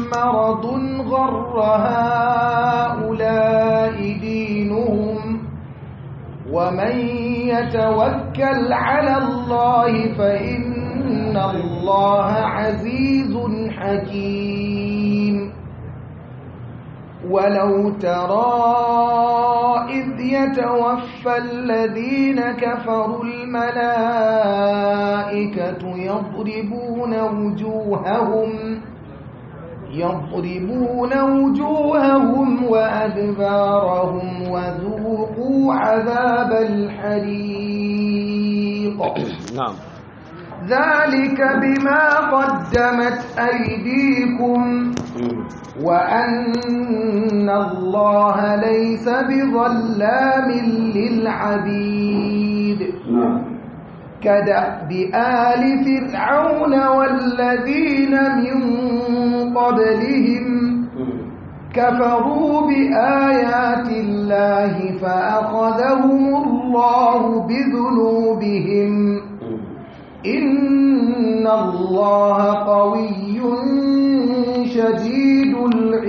مرض غر هؤلاء دينهم ومن يتوكل على الله فإن الله عزيز حكيم ولو ترى إذ يتوفى الذين كفروا الملائكة يضربون وجوههم وأدبارهم وذوقوا عذاب الحريق نعم ذلك بما قدمت أيديكم وأن الله ليس بظلام للعبيد كدأب آل فرعون والذين من قبلهم كفروا بآيات الله فأخذهم الله بذنوبهم إن الله قوي شديد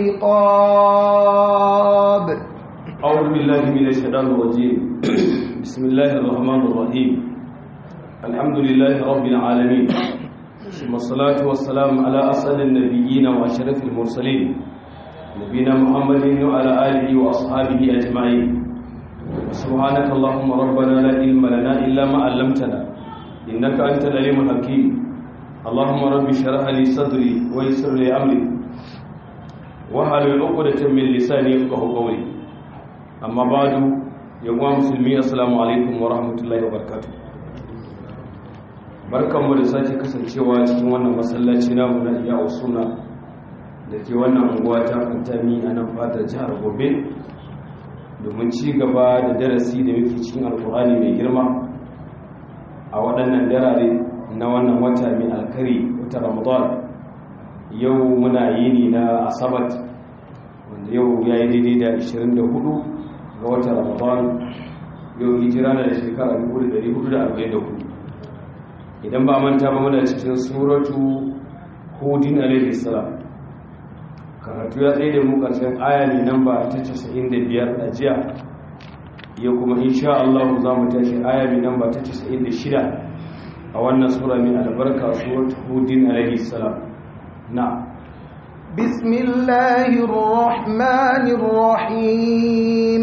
العقاب. أعوذ بالله من الشيطان الرجيم. بسم الله الرحمن الرحيم. الحمد لله رب العالمين، ثم الصلاة والسلام على أسعد النبيين وأشرف المرسلين نبينا محمد وعلى آله وأصحابه أجمعين. سبحانك اللهم ربنا لا علم لنا إلا ما علمتنا إنك أنت العليم الحكيم. اللهم رب اشرح لي صدري ويسر لي أمري واحلل عقدة من لساني يفقهوا قولي. أما بعد يا مسلمين السلام عليكم ورحمة الله وبركاته. Barkanmu da sake kasancewa cikin wannan masallaci namu na Iya Usuna da ke wannan unguwa ta Fantami a nan fadar jihar Gombe domin ci gaba da darasi da muke cikin Alkur'ani mai girma a waɗannan darare na wannan wata mai alkari wata Ramadan. Yau muna yini na Asabat wanda yau ya yi daidai da 24 ga watan Ramadan. Yau hijira na da shekara 1444. Idan ba manta ba muna cikin suratu Hudin alaihi salam. Karatu ya tsaye da mu ƙarshen aya ne namba ta 95 a jiya. Yau kuma insha Allah za mu tashi aya ne namba ta 96 a wannan sura mai albarka suratu Hudin alaihi salam. Na Bismillahir Rahmanir Rahim.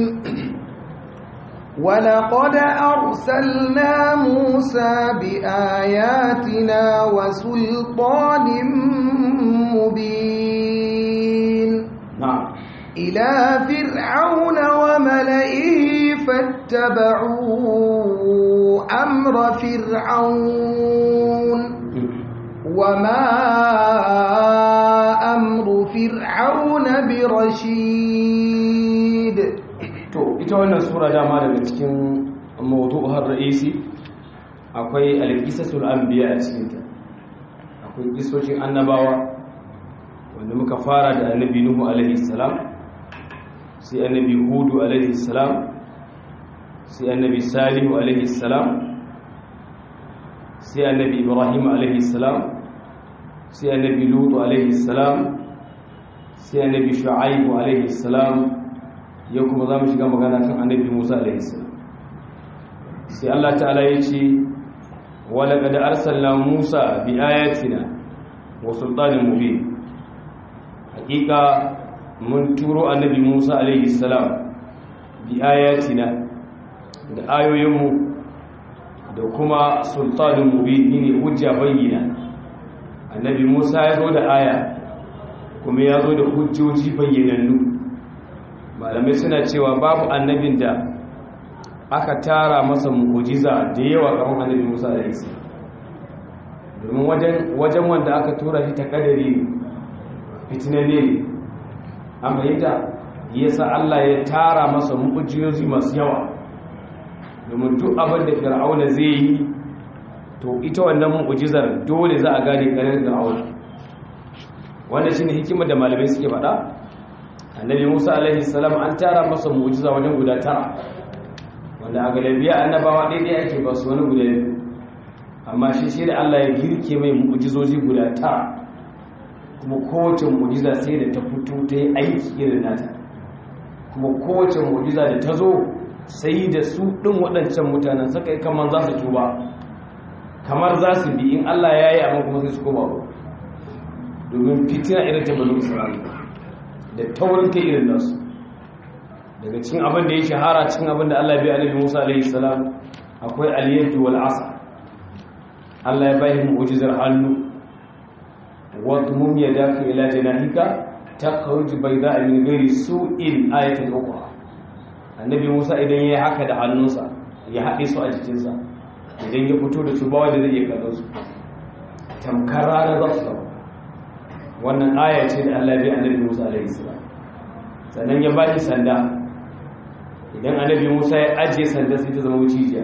ولقد أرسلنا موسى بآياتنا وسلطان مبين إلى فرعون وملئه فاتبعوا أمر فرعون وما أمر فرعون برشيد. ita wannan sura dama daga cikin mawdu'ar ra'isi akwai al-qisasul anbiya a cikin ta. Akwai kisoshin annabawa wanda muka fara da annabi Nuhu alaihi salam, sai annabi Hudu alaihi salam, sai annabi Salihu alaihi salam, sai annabi Ibrahim alaihi salam, sai annabi Lut alaihi salam, sai annabi Shu'aib alaihi salam. Yau kuma za mu shiga magana kan annabi Musa alaihissalam. Sai Allah ta'ala ya ce wala qad arsalna Musa bi ayatina wa sultanin mubin. Hakika mun turo annabi Musa alaihissalam bi ayatina da ayoyinmu da kuma sultanin mubin ne hujja bayyana. Annabi Musa ya zo da aya kuma ya zo da hujjoji bayyanannu. Malamai suna cewa babu annabin da aka tara masa mu'jiza da yawa kamar annabi Musa alaihi salam. Domin wajen wanda aka tura shi ta kadari fitinane ne, amma yadda yasa Allah ya tara masa mu'jizozi masu yawa. Domin duk abin da Fir'auna zai yi to ita wannan mu'jizar dole za a gane karin Fir'auna. Wannan shine hikimar da malamai suke faɗa. Annabi Musa alaihi salam an tara masa mu'jiza wajen guda 9 wanda a galabiya annabawa daidai ake ba su wani guda ne, amma shi da Allah ya girke mai mu'jizoji guda 9 kuma kowace mu'jiza sai da ta fito ta yi aiki irin nata, kuma kowace mu'jiza da ta zo sai da su ɗin waɗancan mutanen suka yi kamar za su tuba, kamar za su bi in Allah ya yi amma kuma sai su koma ba, domin fitina irin ta bani Isra'ila da taurin kai irin nasu. Daga cikin abin da ya shahara cikin abin da Allah bai annabi Musa alaihi salam akwai al-yadu wal asa. Allah ya bayyana mu'jizar hannu wa tumum yadaka ila janahika takhruj bayda'a min ghairi su'in ayatin ukhra. Annabi Musa idan yayi haka da hannunsa ya haɗe su a jikinsa, idan ya fito da su ba wanda zai iya kallon su tamkar rana za su zama. Wannan aya ce da Allah bai annabi Musa alaihi salam. Sannan ya bani sanda, idan annabi Musa ya ajiye sanda sai ta zama mucijiya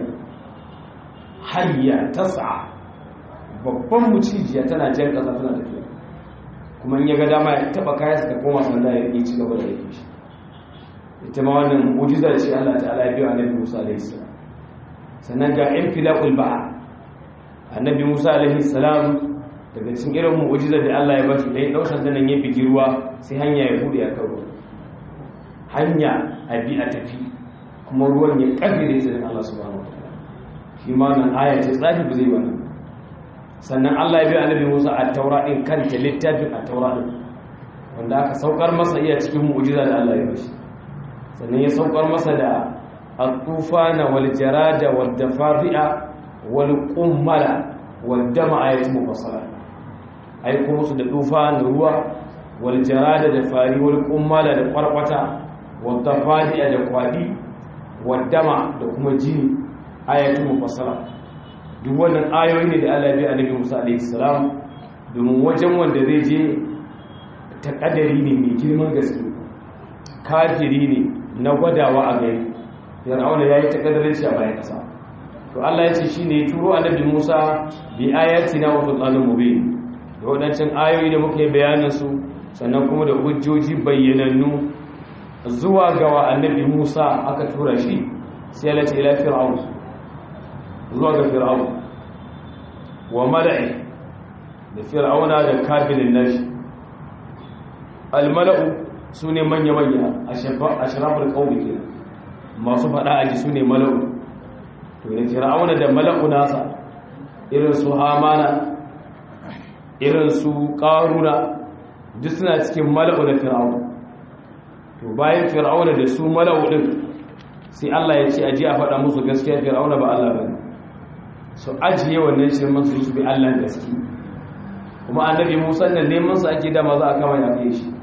hayya tas'a, babban mucijiya tana jan kasa tana tafiya, kuma in ya ga dama ya taba kayan sa koma sanda ya yi ci gaba da yake shi. Ita ma wannan mu'jiza ce Allah ta'ala ya biya annabi Musa alaihi salam. Sannan ga infilaqul bahr, annabi Musa alaihi salam daga cikin irin mu'jizar da Allah ya bashi dai dausar da nan ya bigi ruwa sai hanya ya bude a kan ruwa, hanya a bi a tafi kuma ruwan ya kaddare sai Allah subhanahu wataala. Shi ma nan aya ce tsafi ba zai wannan. Sannan Allah ya bi annabi Musa at-taura din kanta, littafin at-taura din wanda aka saukar masa iya cikin mu'jiza da Allah ya bashi. Sannan ya saukar masa da at-tufana wal jarada wad dafari'a wal qummala wad dama ayatu mufassala. Ai kuma su da tufana ruwa wal jarada da fari wal qummala da kwarkwata wad dafari'a da kwadi wad dama da kuma jini ayatu mufassala. Duk wannan ayoyi ne da Allah ya bi annabi Musa alaihi salam domin wajen wanda zai je ta kadari ne mai girman gaske, kafiri ne na gwadawa a gari. Fir'auna yayi ta kadarinci a bayan kasa. To Allah ya ce shine ya turo annabi Musa bi ayatina wa sultanin mubin. Da wadancan ayoyi da muke bayanin su, sannan kuma da hujjoji bayyanannu zuwa ga annabi Musa aka tura shi. Sai Allah ya ce ila fir'aun, zuwa ga fir'aun wa mala'i, da fir'auna da kabilin nashi. Al-mala'u sune manya-manya a sharafar ƙaumi ke, masu faɗa aji su ne mala'u. To da fir'auna da mala'u nasa irin su hamana, irin su ƙaruna, duk suna cikin mala'u da fir'auna. To bayan fir'auna da su mala'u ɗin sai Allah ya ce aji a faɗa musu gaskiya, fir'auna ba Allah ba ne, su ajiye wannan shirman su bi Allah gaske. Kuma annabi Musa nan neman su ake dama za a kama ya kai shi,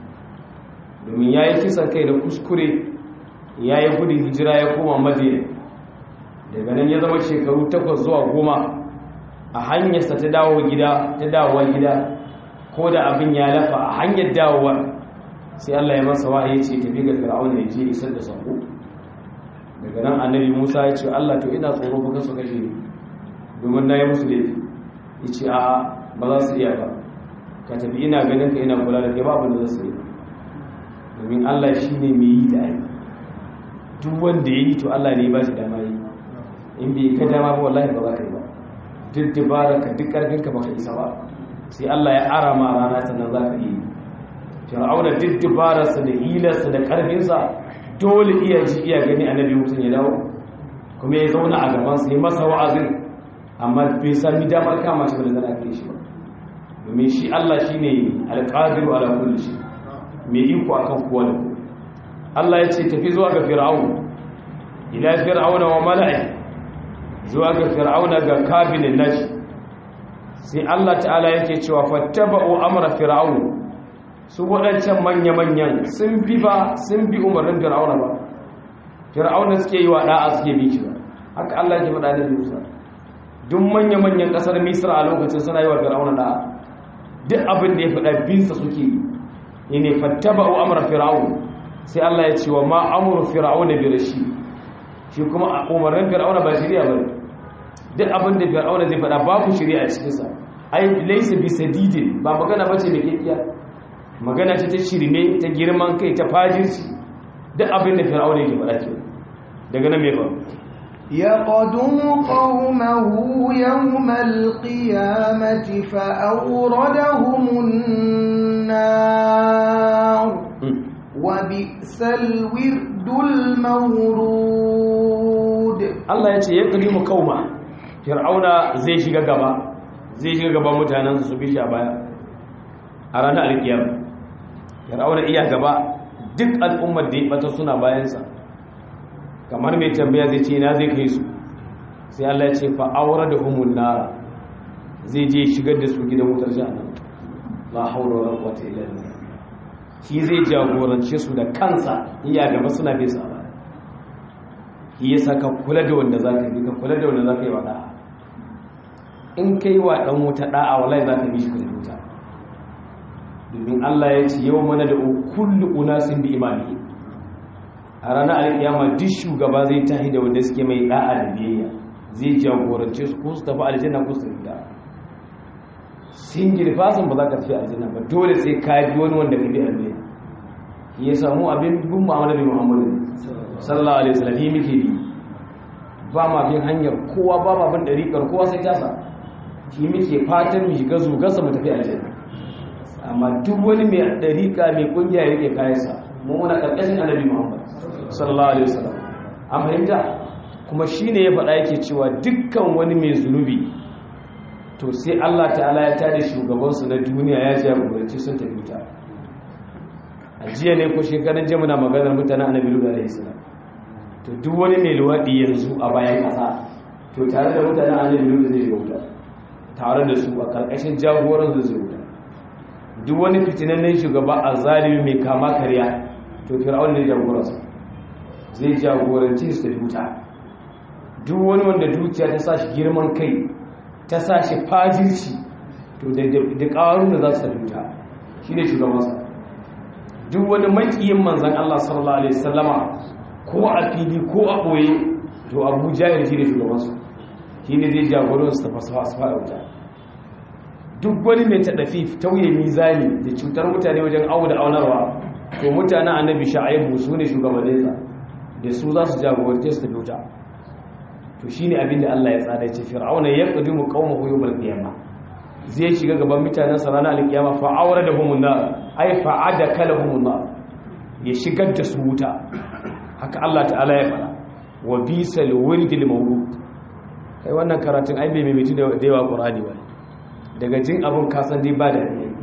domin ya yi kisan kai da kuskure, ya yi gudun hijira ya koma Madina. Daga nan ya zama shekaru 8 zuwa 10 a hanyarsa ta dawowa gida, ko da abin ya lafa a hanyar dawowa sai Allah ya masa wahayi ya ce tafi ga fir'auna ya je isar da sako. Daga nan annabi Musa ya ce Allah to ina tsoro ba ka so kashe ni domin na yi musu laifi. Ya ce a'a ba za su iya ba, ka tafi ina ganin ka ina kula da kai ba abin da za su yi, domin Allah shi ne mai yi da aiki. Duk wanda ya yi to Allah ne ba shi dama yi, in bai ka dama ba wallahi ba za ka yi ba. Duk dabara ka duk karfin ka baka isa ba, sai Allah ya ara ma rana sannan za ka yi. Fir'auna duk dabararsa da hilarsa da karfinsa dole iya ji iya gani annabi Musa ya dawo, kuma ya zauna a gaban sa ya masa wa'azin, amma bai sami damar kama shi da zana kai shi ba, domin shi Allah shine alqadiru ala kulli shay, mai iko akan kowa da kowa. Allah ya ce tafi zuwa ga fir'aun, ila fir'auna wa mala'i, zuwa ga fir'auna ga kabilin nashi. Sai Allah ta'ala yake cewa fattaba'u amra fir'aun, su waɗancan manya-manyan sun bi umarnin fir'auna ba, fir'auna suke yi wa da'a suke bi shi ba. Haka Allah ya faɗa da Musa, duk manya-manyan ƙasar Misra a lokacin suna yi wa fir'auna da'a, duk abin da ya faɗa binsa suke yi ne. Fattaba'u amra fir'aun, sai Allah ya ce wa ma amru fir'auna bi rashi, shi kuma umarnin fir'auna ba shari'a bane. Duk abin da fir'auna zai faɗa babu shari'a a cikin sa, ai laysa bi sadidin, ba magana bace mai kiyya, magana ce ta shirme, ta girman kai, ta fajirci. Duk abin da fir'auna yake faɗa ke daga nan me ba يقدم قومه يوم القيامة فأوردهم النار النار وبئس الورد المورود. Allah ya ce ya kalimu kauma, fir'auna zai shiga gaban mutanen su bi shi a baya a ranar alkiyar. Fir'auna iya gaba, duk al'ummar da ya bata suna bayansa, kamar mai tambaya zai ce na zai kai su, sai Allah ya ce fa aure da humun nara, zai je shigar da su gidan wutar jahannam. La haula wala quwwata illa billah. Shi zai jagorance su da kansa, iya gaba suna bai sa ba. Shi yasa ka kula da wanda zaka yi, ka kula da wanda zaka yi wa da'a. In kai wa dan wuta da'a wallahi zaka bi shi kan wuta. Domin Allah ya ce yau mana da kullu unasin bi imani. A ranar alkiyama duk shugaba zai tahi da wanda suke mai da'a da biyayya, zai jagorance su ko su tafi aljanna ko su tafi. Singil fasin ba za ka tafi aljanna ba, dole sai ka bi wani wanda ka bi aljanna. Ya samu abin bin mu'amala bi Muhammadu sallallahu alaihi wasallam muke bi. Ba ma bin hanyar kowa, ba ma bin dariƙar kowa sai tasa. Shi muke fatan mu shiga zugarsa mu tafi aljanna. Amma duk wani mai dariƙa mai kungiya yake kayansa, mu muna karkashin Annabi Muhammad sallallahu alaihi wasallam. An fahimta? Kuma shine ya faɗa yake cewa dukkan wani mai zunubi to sai Allah ta'ala ya tada shugabansu na duniya ya jagoranci sun tafi ta. A jiya ne ko shekarun jiya muna maganar mutanen Annabi Lut alaihi salam. To duk wani mai luwadi yanzu a bayan ƙasa to tare da mutanen Annabi Lut zai wuta, tare da su a karkashin jagoran zai wuta. Duk wani fitinannen shugaba a zalimi mai kama karya to Fir'aun ne jagoransa, zai jagoranci su tafi wuta. Duk wani wanda dukiya ta sa shi girman kai, ta sa shi fajirci, to da ƙarun da za su tafi wuta shi ne shugabansa. Duk wani maƙiyin manzan Allah sallallahu alaihi wasallama ko a fili ko a ɓoye to Abu Jahil shi ne shugabansu, shi ne zai jagoran su tafi fara wuta. Duk wani mai taɗafi tauye mizani da cutar mutane wajen awo da aunarwa to mutanen Annabi Shu'aibu su ne shugabanninsa, da su za su jagorance su tafi wuta. To shine abinda Allah ya tsada ce fir'auna yaqdimu qaumahu yawmal qiyamah, zai shiga gaban mutanen sa ranar alkiyama fa awradahum nar ay fa adakalahum nar, ya shigar da su wuta. Haka Allah ta'ala ya fara wa bisal wirdil mawrud. Kai wannan karatun ai bai mimiti da yawa Qur'ani ba, daga jin abun kasan dai ba da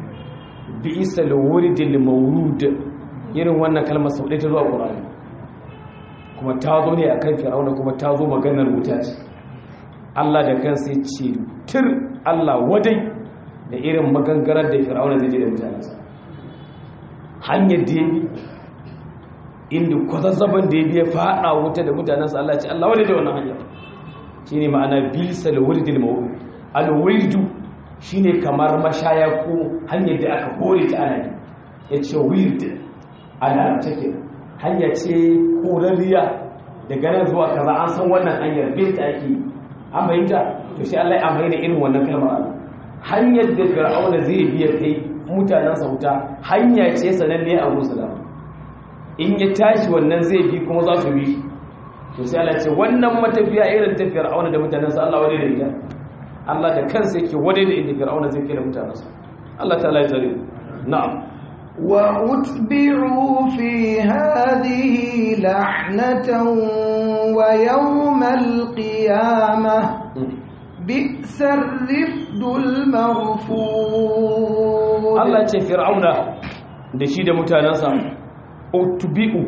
bisal wirdil mawrud, irin wannan kalmar sau ɗaya ta zuwa Qur'ani, kuma ta zo ne a kan fir'auna, kuma ta zo maganar wuta ce. Allah da kansa ya ce tir Allah wadai da irin magangarar da fir'auna zai je da mutanensa. Hanyar da ya bi, inda kwazazzaban da ya biya faɗa wuta da mutanensa, Allah ce Allah wadai da wannan hanyar. Shi ne ma'ana bisal wirdil mawrud. Al-wirdu shi ne kamar mashaya ko hanyar da aka hore ta ana yi. Ya ce wird ana take hanya ce korariya daga nan zuwa kaza, an san wannan hanyar bin ta ake an bayyana. To sai Allah ya amfani da irin wannan kalmar. Hanyar da Fir'auna zai biya kai mutanen sa wuta hanya ce sananne a Musulma, in ya tashi wannan zai bi kuma za su bi. To sai Allah ya ce wannan matafiya irin ta Fir'auna da mutanen sa Allah wadai da ita. Allah da kansa yake wadai da inda Fir'auna zai kai da mutanen sa. Allah ta'ala ya tsare. Na'am. وأتبعوا في هذه لعنة ويوم القيامة بئس الرفد المرفود. الله ce fir'auna da shi da mutanansa utbi'u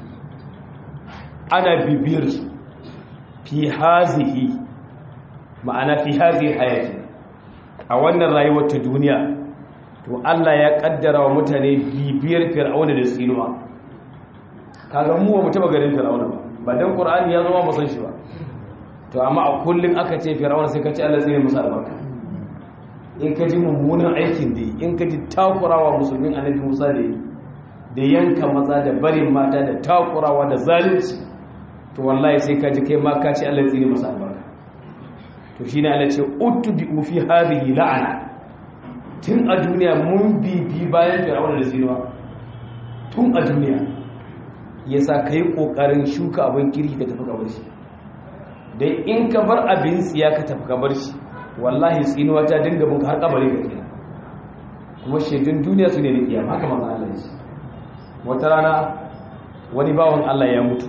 ana bibiyar su fi hazihi, ma'ana fi hazihi hayati, a wannan rayuwar ta duniya. To Allah ya kaddara wa mutane bibiyar fir'auna da tsinuwa. Kaga mu ba mu taba garin fir'auna ba dan Qur'ani ya zama musan shi ba. To amma a kullun aka ce fir'auna sai ka ce Allah zai musu albarka. In ka ji mummunan aikin da in ka ji takurawa musulmin Annabi Musa da yanka maza da barin mata da takurawa da zalunci, to wallahi sai ka ji kai ma ka ce Allah zai musu albarka. To shine Allah ce utbi fi hadhihi la'ana. Tun a duniya mun bibi bayan fir'auna da tsinuwa tun a duniya. Yasa kai kokarin shuka abin kirki ka tafi gabar shi, dai in ka bar abin tsiya ka tafi gabar shi wallahi tsinuwa ta dinga bunka har kabari ka kenan. kuma shaidun duniya su ne da kiyama haka manzon Allah ya ce wata rana wani bawan Allah ya mutu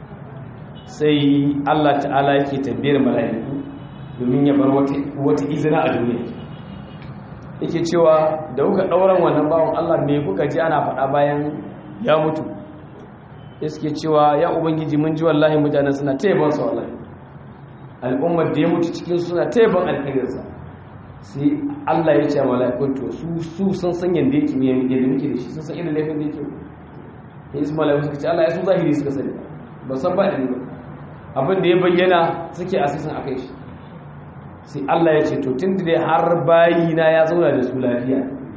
sai Allah ta'ala yake tambayar mala'iku domin ya bar wata izina a duniya yake cewa da kuka ɗauran wannan bawan Allah me kuka ji ana faɗa bayan ya mutu suke cewa ya ubangiji mun ji wallahi mutane suna taiban sa wallahi al'ummar da ya mutu cikin suna taiban alkhairinsa sai Allah ya ce wa mala'ikun to su sun san yanda yake yanda muke da shi sun san irin laifin da yake sai Isma'il suka ce Allah ya su zahiri suka sani ba san ba ba abin da ya bayyana suke asisin akai shi sai Allah ya ce to tunda dai har bayina ya zauna da su lafiya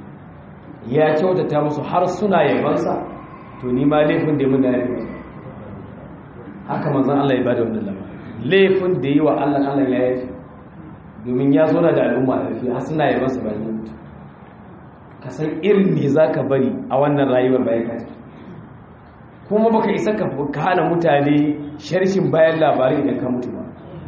ya kyautata musu har suna yabansa to ni ma laifin da mun da yafi haka manzon Allah ya bada wannan lamari laifin da yi wa Allah Allah ya yafi domin ya zo da al'umma lafiya har suna yabansa bayan mutu ka san irin me zaka bari a wannan rayuwar bayan ka kuma baka isa ka hana mutane sharshin bayan labari idan ka mutu ba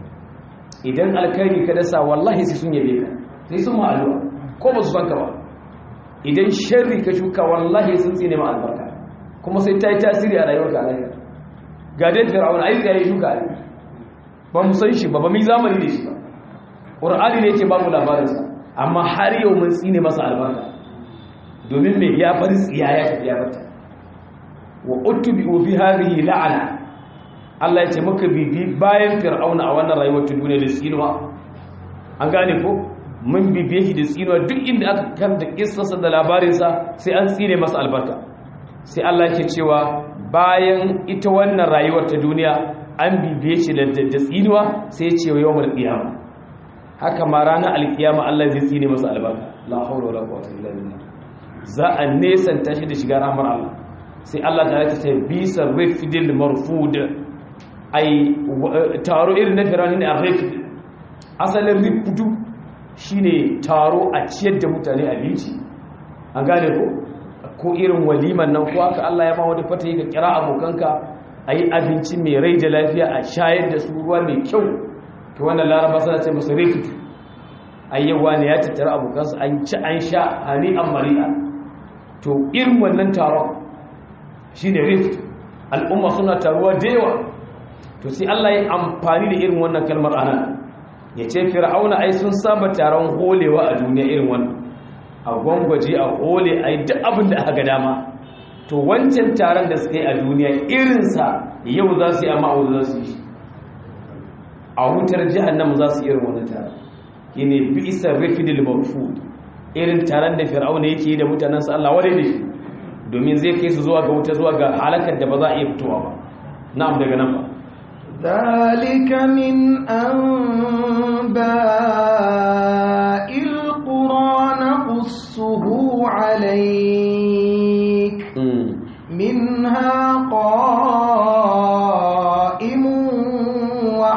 idan alkhairi ka dasa wallahi sai sun yabe ka sai sun ma'alwa ko ba su san ka ba idan sharri ka shuka wallahi sun tsine ma albarka kuma sai ta yi tasiri a rayuwarka a lahira ga dai fir'auna ai ga yi shuka ne ba mu san shi ba ba mu zamani da shi ba qur'ani ne yake ba mu labarinsa amma har yau mun tsine masa albarka domin me ya bar tsiya ya tafi ya bata wa utubi fi hadhihi la'ana Allah ya ce maka bibi bayan fir'auna a wannan rayuwar ta duniya da tsinuwa an gane ko mun bibiye shi da tsinuwa duk inda aka kanta kissarsa da labarinsa sai an tsine masa albarka sai Allah yake cewa bayan ita wannan rayuwar ta duniya an bibiye shi da tsinuwa sai ya ce yawmal qiyama haka ma ranar alkiyama Allah zai tsine masa albarka la hawla wala quwwata illa billah za a nesanta shi da shiga rahmar Allah sai Allah ta ce bisa rifdil marfud ai taro irin na firani ne a rifd asalin rifdu shine taro a ciyar da mutane abinci an gane ko irin waliman nan ko haka Allah ya ba wani fata ka kira abokanka ayi abinci mai rai da lafiya a shayar da su ruwa mai kyau to wannan laraba suna ce musu rifd ayyawa ne ya tattara abokansa an ci an sha hani an mari'a to irin wannan taron shine rift al'umma suna taruwa da yawa to sai Allah ya amfani da irin wannan kalmar anan ya ce fir'auna ai sun saba taron holewa a duniya irin wannan a gwangwaje a hole ai duk abin da aka ga dama to wancan taron da suka yi a duniya irinsa yau za su yi amma a za su yi a wutar jahannama za su yi irin wannan taron shine bi'sa rifdil marfud irin taron da fir'auna yake da mutanansa Allah wadai da shi domin zai kai su zuwa ga wuta zuwa ga halakar da ba za a iya fitowa ba na'am daga nan ba zalika min anba'il qur'ana qussuhu alayk minha qa'imun wa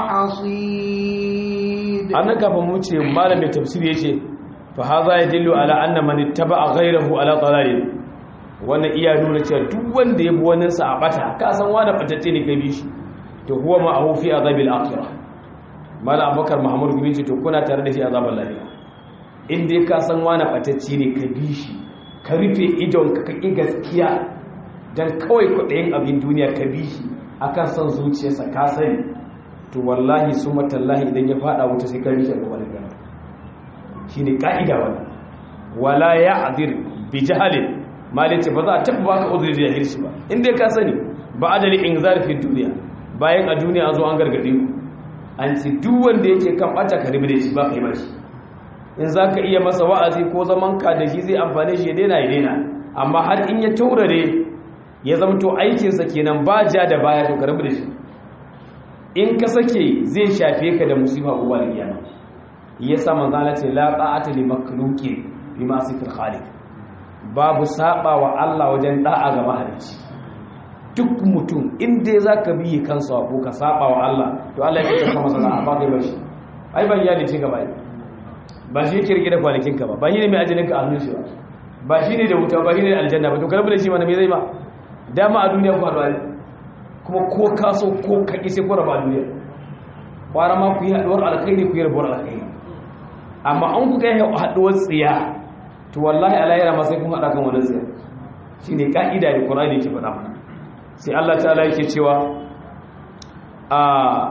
hasid annaka fa mu ce malamin tafsiri yace fa hadha yadullu ala anna man ittaba'a ghayrahu ala dalalin wannan iya nuna cewa duk wanda ya bi waninsa a bata ka san wani batacce ne kai bi shi to huwa ma'ahu fi azabil akhirah mala abubakar muhammad gumi ce to kuna tare da shi azabul lahira in dai ka san wani batacce ne ka bi shi ka rufe idon ka ki gaskiya dan kawai kudayin abin duniya ka bi shi akan san zuciyarsa ka sani to wallahi summa tallahi idan ya fada wuta sai ka bi shi gaban Allah shine kaida wannan wala ya'dir bi jahalin malice ba za a taɓa baka uzuri da jahilci ba inda ka sani ba adali in zarfin duniya bayan a duniya an zo an gargade ku an ci duk wanda yake kan bata ka ribi da shi ba kai ba shi in za ka iya masa wa'azi ko zaman ka da shi zai amfane shi ya daina amma har in ya taurare ya zamto aikinsa kenan ba ja da baya to ka ribi da shi in ka sake zai shafe ka da musiba uba da iyama yasa manzo Allah ce la ta'ata li makhluqin bi ma'siyatil khaliq babu saba wa Allah wajen da'a ga mahalicci duk mutum inda za ka biye kansa ko ka saba wa Allah to Allah ya fitar masa da'a ba kai ba shi ai ban ya dace gaba ba shi yake rike da kwalikin ka ba shi ne mai ajalin ka a hannun shi ba shi ne da wuta ba shi ne da aljanna ba to karbu da shi mana me zai ma dama a duniya ku haɗuwa kuma ko ka so ko ka ki sai ku raba duniya kwara ma ku yi haɗuwar alkhairi ku yi rabuwar alkhairi amma an ku kai haɗuwar tsiya to wallahi a lahira ma sai kun haɗa kan wannan tsayar shine ka'ida da Qur'ani yake faɗa mana sai Allah ta'ala yake cewa a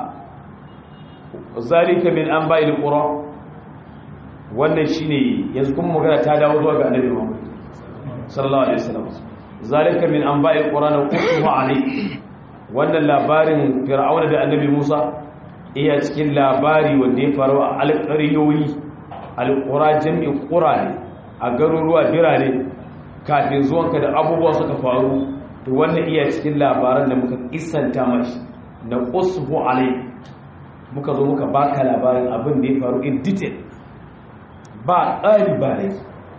zalika min anba'il qura wannan shine yanzu kuma magana ta dawo zuwa ga Annabi Muhammad sallallahu alaihi wasallam zalika min anba'il qura naqulu alayhi wannan labarin fir'auna da Annabi Musa iya cikin labari wanda ya faru a alƙaryoyi alƙura jami'in ƙura ne a garuruwa birane kafin zuwanka da abubuwa suka faru to wannan iya cikin labaran da muka isanta mashi na qusbu alai muka zo muka baka labarin abin da ya faru in detail ba ƙari ba ne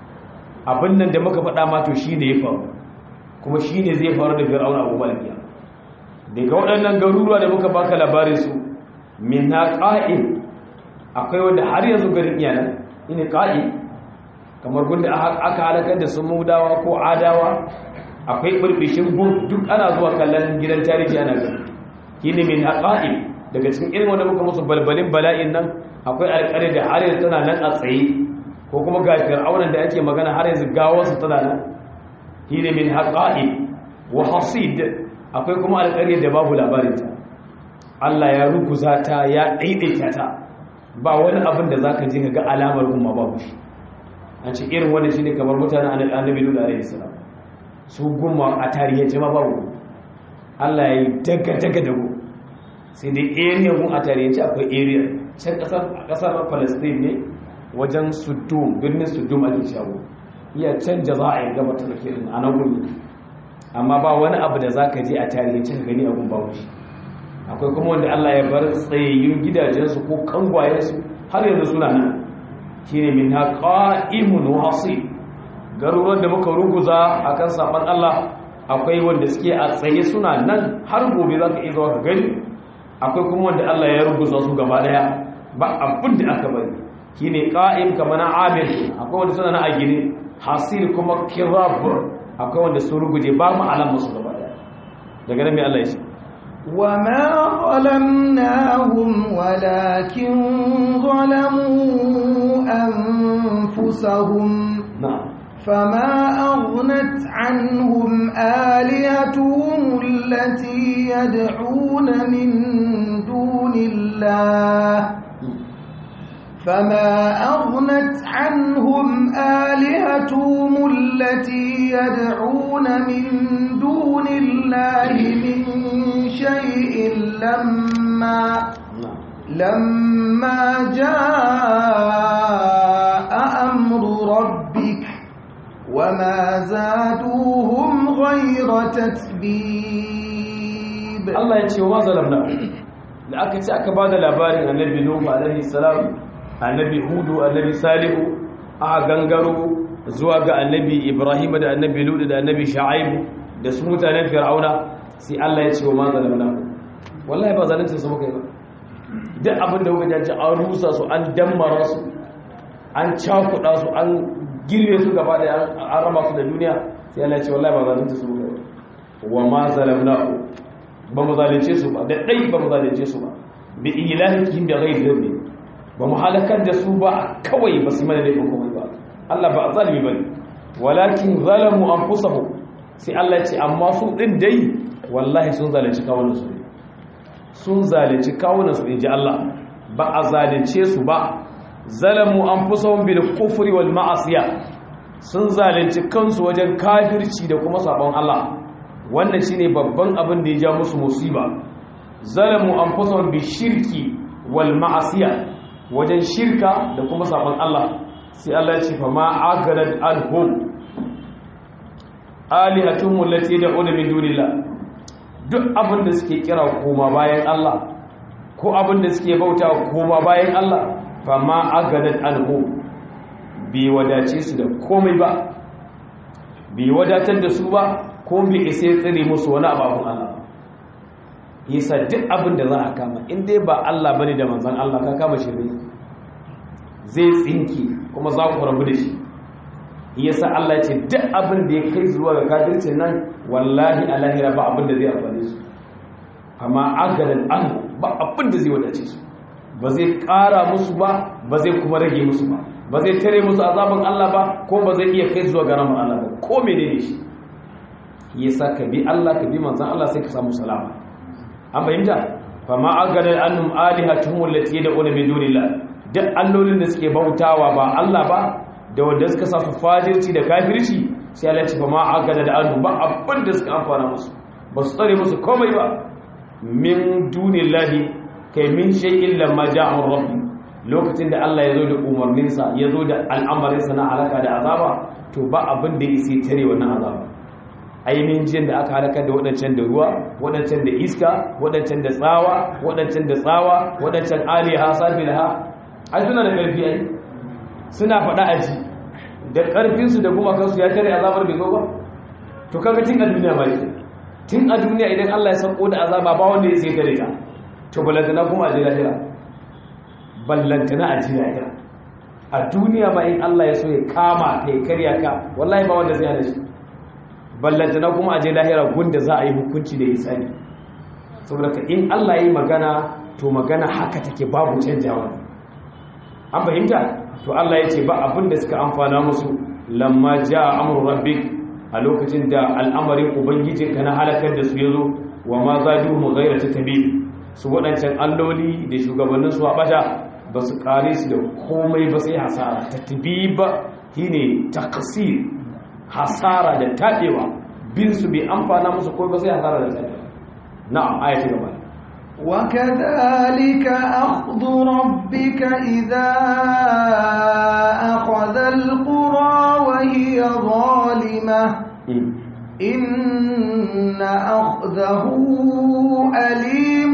abin nan da muka faɗa ma to shine ya faru kuma shine zai faru da fir'auna abubuwan biya daga waɗannan garuruwa da muka baka labarin su min na ƙa'in akwai wanda har yanzu garin iyanan ina ƙa'i kamar gunda aka halakar da sun mudawa ko adawa akwai ɓirɓishin gun duk ana zuwa kallon gidan tarihi ana gani kini min na ƙa'i daga cikin irin wanda muka musu balbalin bala'in nan akwai alƙari da har yanzu tana nan a tsaye ko kuma ga fir'aunan da ake magana har yanzu gawarsu tana nan kini min haƙa'i wa hasid akwai kuma alƙari da babu labarinta Allah ya ruguza ta ya daidaita ta ba wani abin da zaka ji ga alamar umma babu shi an ce irin wannan shine kamar mutanen Annabi Lut alaihi salam su gumma a tarihi ma babu Allah ya yi daga dago sai dai area gun a tarihi akwai area can kasar Palestine ne wajen Sudum birnin Sudum ake cewa iya can Jazair gaba ta take a nan gudu amma ba wani abu da zaka je a tarihi ka gani abun babu shi akwai kuma wanda Allah ya bar tsayayyun gidajensu ko kangwayensu har yanzu suna nan shine min haqa'imun wasi garuruwan da muka ruguza akan saban Allah akwai wanda suke a tsaye suna nan har gobe zaka iya zuwa ka gani akwai kuma wanda Allah ya ruguza su gaba daya ba abin da aka bari shine qa'im kamar na amir akwai wanda suna nan a gine hasir kuma kirab akwai wanda su ruguje ba mu alamar su gaba daya daga nan mai Allah ya ce وما ظلمناهم ولكن ظلموا أنفسهم فما أغنت عنهم آلهتهم التي يدعون من دون الله فما أغنت عنهم آلهتهم التي يدعون من دون الله من شيء لما جاء أمر ربك وما زادوهم غير تتبيب الله يتشي وما ظلمنا لأكد أكباد الأبارين النبي نوح عليه السلام النبي هود النبي صالح أغنغروا زواج النبي إبراهيم da annabi Lut da annabi Shu'aib da su mutanen Fir'auna sai Allah ya ce wa mazalamna wallahi ba zalunci su muka yi ba duk abin da kuka ji an rusa su an dammara su an cakuɗa su an girbe su gaba da an raba su da duniya sai Allah ya ce wallahi ba zalunci su muka yi ba wa ma zalamna ba mu zalunce su ba da dai ba mu zalunce su ba bi ilahihim da ghairi rabbi ba mu halakar da su ba kawai ba su mana laifin komai ba Allah ba zalimi bane walakin zalamu anfusahum sai Allah ya ce amma su din dai wallahi sun zalunci kawunansu ne sun zalunci kawunansu inji Allah ba a zalunce su ba zalamu anfusahum bil kufri wal ma'asiya sun zalunci kansu wajen kafirci da kuma sabon Allah wannan shine babban abin da ya ja musu musiba zalamu anfusahum bi shirki wal ma'asiya wajen shirka da kuma sabon Allah sai Allah ya ce fa ma agharat alhum alihatuhum allati yad'una min dunillah duk abin da suke kira koma bayan Allah ko abin da suke bauta koma bayan Allah fa ma agadat anhu bi wadace su da komai ba bi wadatar da su ba ko bi isa tsire musu wani ababun Allah yasa duk abin da za a kama in dai ba Allah bane da manzon Allah ka kama shi zai tsinki kuma za ku rabu da shi yasa Allah ya ce duk abin da ya kai zuwa ga kafircin nan wallahi a lahira ba abin da zai amfane su amma agadan an ba abin da zai wadace su ba zai ƙara musu ba ba zai kuma rage musu ba ba zai tare musu azaban Allah ba ko ba zai iya kai zuwa ga rahmar Allah ba ko menene shi yasa ka bi Allah ka bi manzon Allah sai ka samu salama an fahimta fa ma agana annum alihatuhum allati yad'una min dunillah duk allolin da suke bautawa ba Allah ba da wanda suka sa su fajirci da kafirci sai Allah ya ce fa ma agana da annum ba abin da suka amfana musu ba su tsare musu komai ba min dunillahi kai min shay'in lamma ja'a rabbi lokacin da Allah ya zo da umarninsa ya zo da al'amarinsa na halaka da azaba to ba abin da yake tare wannan azaba ainihin jin da aka halaka da wadancan da ruwa wadancan da iska wadancan da tsawa wadancan da tsawa wadancan aliha sabilha ai suna da karfi ai suna faɗa aji da karfin su da kuma kansu ya tare azabar bai zo ba to kaga tun a duniya ba tun a duniya idan Allah ya sako da azaba ba wanda ya sai tare ta to balantana kuma a lahira ballantana a lahira a duniya ba in Allah ya so ya kama kai karya ka wallahi ba wanda zai hana shi ballantana kuma a lahira gunda za a yi hukunci da isani saboda ka in Allah ya yi magana to magana haka take babu canjawa an fahimta to Allah ya ce ba abin da suka amfana musu lamma jaa amru rabbik a lokacin da al'amarin ubangijinka na halakar da su yazo wa ma zaduhum ghayra tatbib su waɗancan alloli da shugabanninsu a ɓata ba su ƙare su da komai ba sai hasara ta tabi ba shi ne takasir hasara da taɗewa bin su bai amfana musu komai ba sai hasara da taɗewa na'am ayati gaba وكذلك أخذ ربك إذا أخذ القرى وهي ظالمة إن أخذه أليم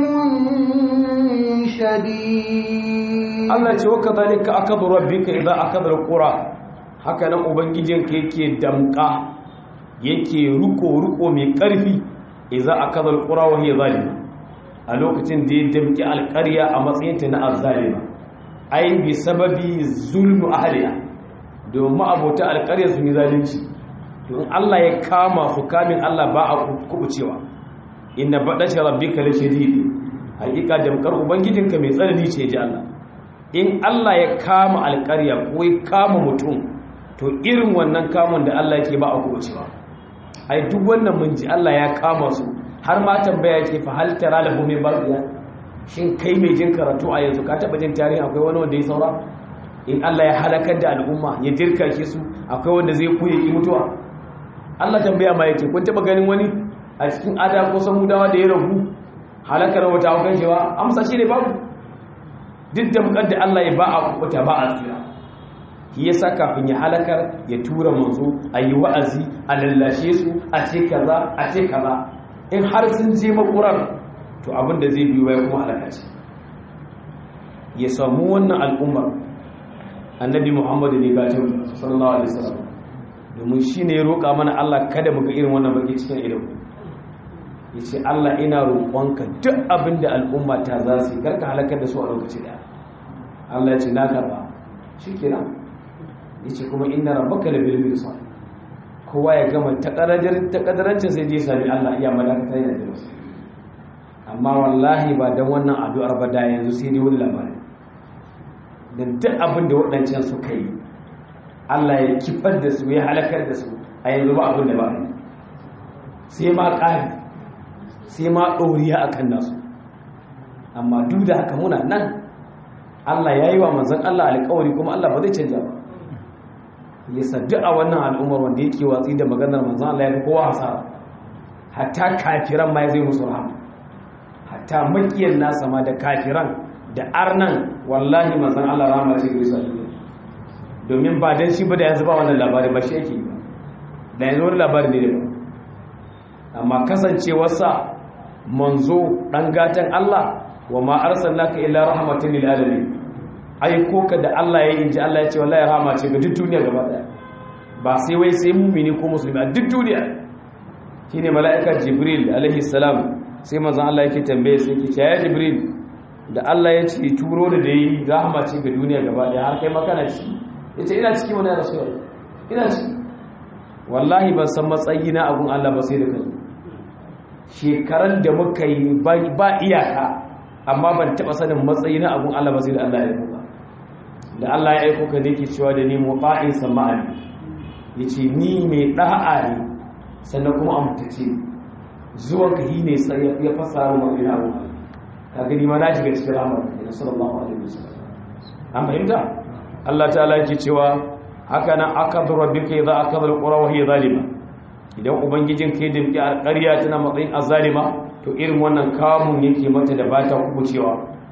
شديد الله يقول وكذلك أخذ ربك إذا أخذ القرى haka nan ubangijinka yake damka yake ruko mai karfi idza akadha alqura wa hiya zalima a lokacin da ya damki alqarya a matsayinta na azzalima ai bi sababi zulmu ahliha domin abota alqarya sun yi zalunci don Allah ya kama su kamin Allah ba a kubucewa inna badashi rabbika la shadid hakika damkar ubangijinka mai tsanani ce ji Allah in Allah ya kama alƙarya ko ya kama mutum to irin wannan kamun da Allah yake ba a kubucewa ai duk wannan mun ji Allah ya kama su har ma tambaya yake fa hal tara lahu min baqiya shin kai mai jin karatu a yanzu ka taba jin tarihi akwai wani wanda ya saura in Allah ya halakar da al'umma ya dirkake su akwai wanda zai kuye ki mutuwa Allah tambaya ma yake kun taba ganin wani a cikin ada ko samudawa da ya ragu halakar wata hukan cewa amsa shi ne babu duk da mukadda Allah ya ba a kubuta ba a tsira shi yasa kafin ya halakar ya tura manzo ayi wa'azi a lallashe su a ce kaza a ce kaza in har sun je makurar to abin da zai biyo ya kuma halaka ce ya samu wannan al'ummar annabi Muhammad ne ga ta sallallahu alaihi wasallam domin shine ya roƙa mana Allah kada mu ga irin wannan baki cikin ido yace Allah ina roƙonka duk abin da al'umma ta za su karka halakar da su a lokaci da Allah ya ce na karba shikenan yace kuma inna rabbaka labil mirsad kowa ya gama ta kadarancin sai je sami Allah iya madaka yana da su amma wallahi ba dan wannan addu'ar ba da yanzu sai dai wani labari dan duk abin da waɗancan suka yi Allah ya kifar da su ya halakar da su a yanzu ba abin da ba sai ma ƙari sai ma ɗoriya akan nasu amma duk da haka muna nan Allah ya yi wa manzon Allah alƙawari kuma Allah ba zai canja ba ya saddu a wannan al'ummar wanda yake watsi da maganar manzon Allah ya fi kowa hasara hatta kafiran ma ya zai musu rahama hatta makiyan nasa ma da kafiran da arnan wallahi manzon Allah rahama ce gare su domin ba dan shi ba da yanzu ba wannan labari ba shi yake ba da yanzu wani labari ne da amma kasancewarsa manzo dan gatan Allah wa ma arsalnaka illa rahmatan lil alamin aiko ka da Allah ya inji Allah ya ce wallahi rahama ce ga duk duniya gaba daya ba sai wai sai mu'mini ko musulmi a duk duniya shine mala'ika jibril alaihi salam sai manzon Allah yake tambaye sai yake ya jibril da Allah ya ce turo da yi rahama ce ga duniya gaba daya har kai makana ci yace ina ciki wannan rasul ina ciki wallahi ban san matsayi na abun Allah ba sai da kai shekaran da muka yi ba iyaka amma ban taba sanin matsayi na abun Allah ba sai da Allah ya yi da Allah ya aiko ka ne ke cewa da ni muqa'in sama'an yace ni mai da'a ne sannan kuma amtace zuwan ka ne sai ya fasara mu ina abu ka gani ma na shiga cikin rahmar da sallallahu alaihi wasallam an fahimta Allah ta'ala yake cewa haka nan akadu rabbika idza akada alqura wa hiya zalima idan ubangijin kai da miki alƙarya tana matsayin azzalima to irin wannan kamun yake mata da bata kubucewa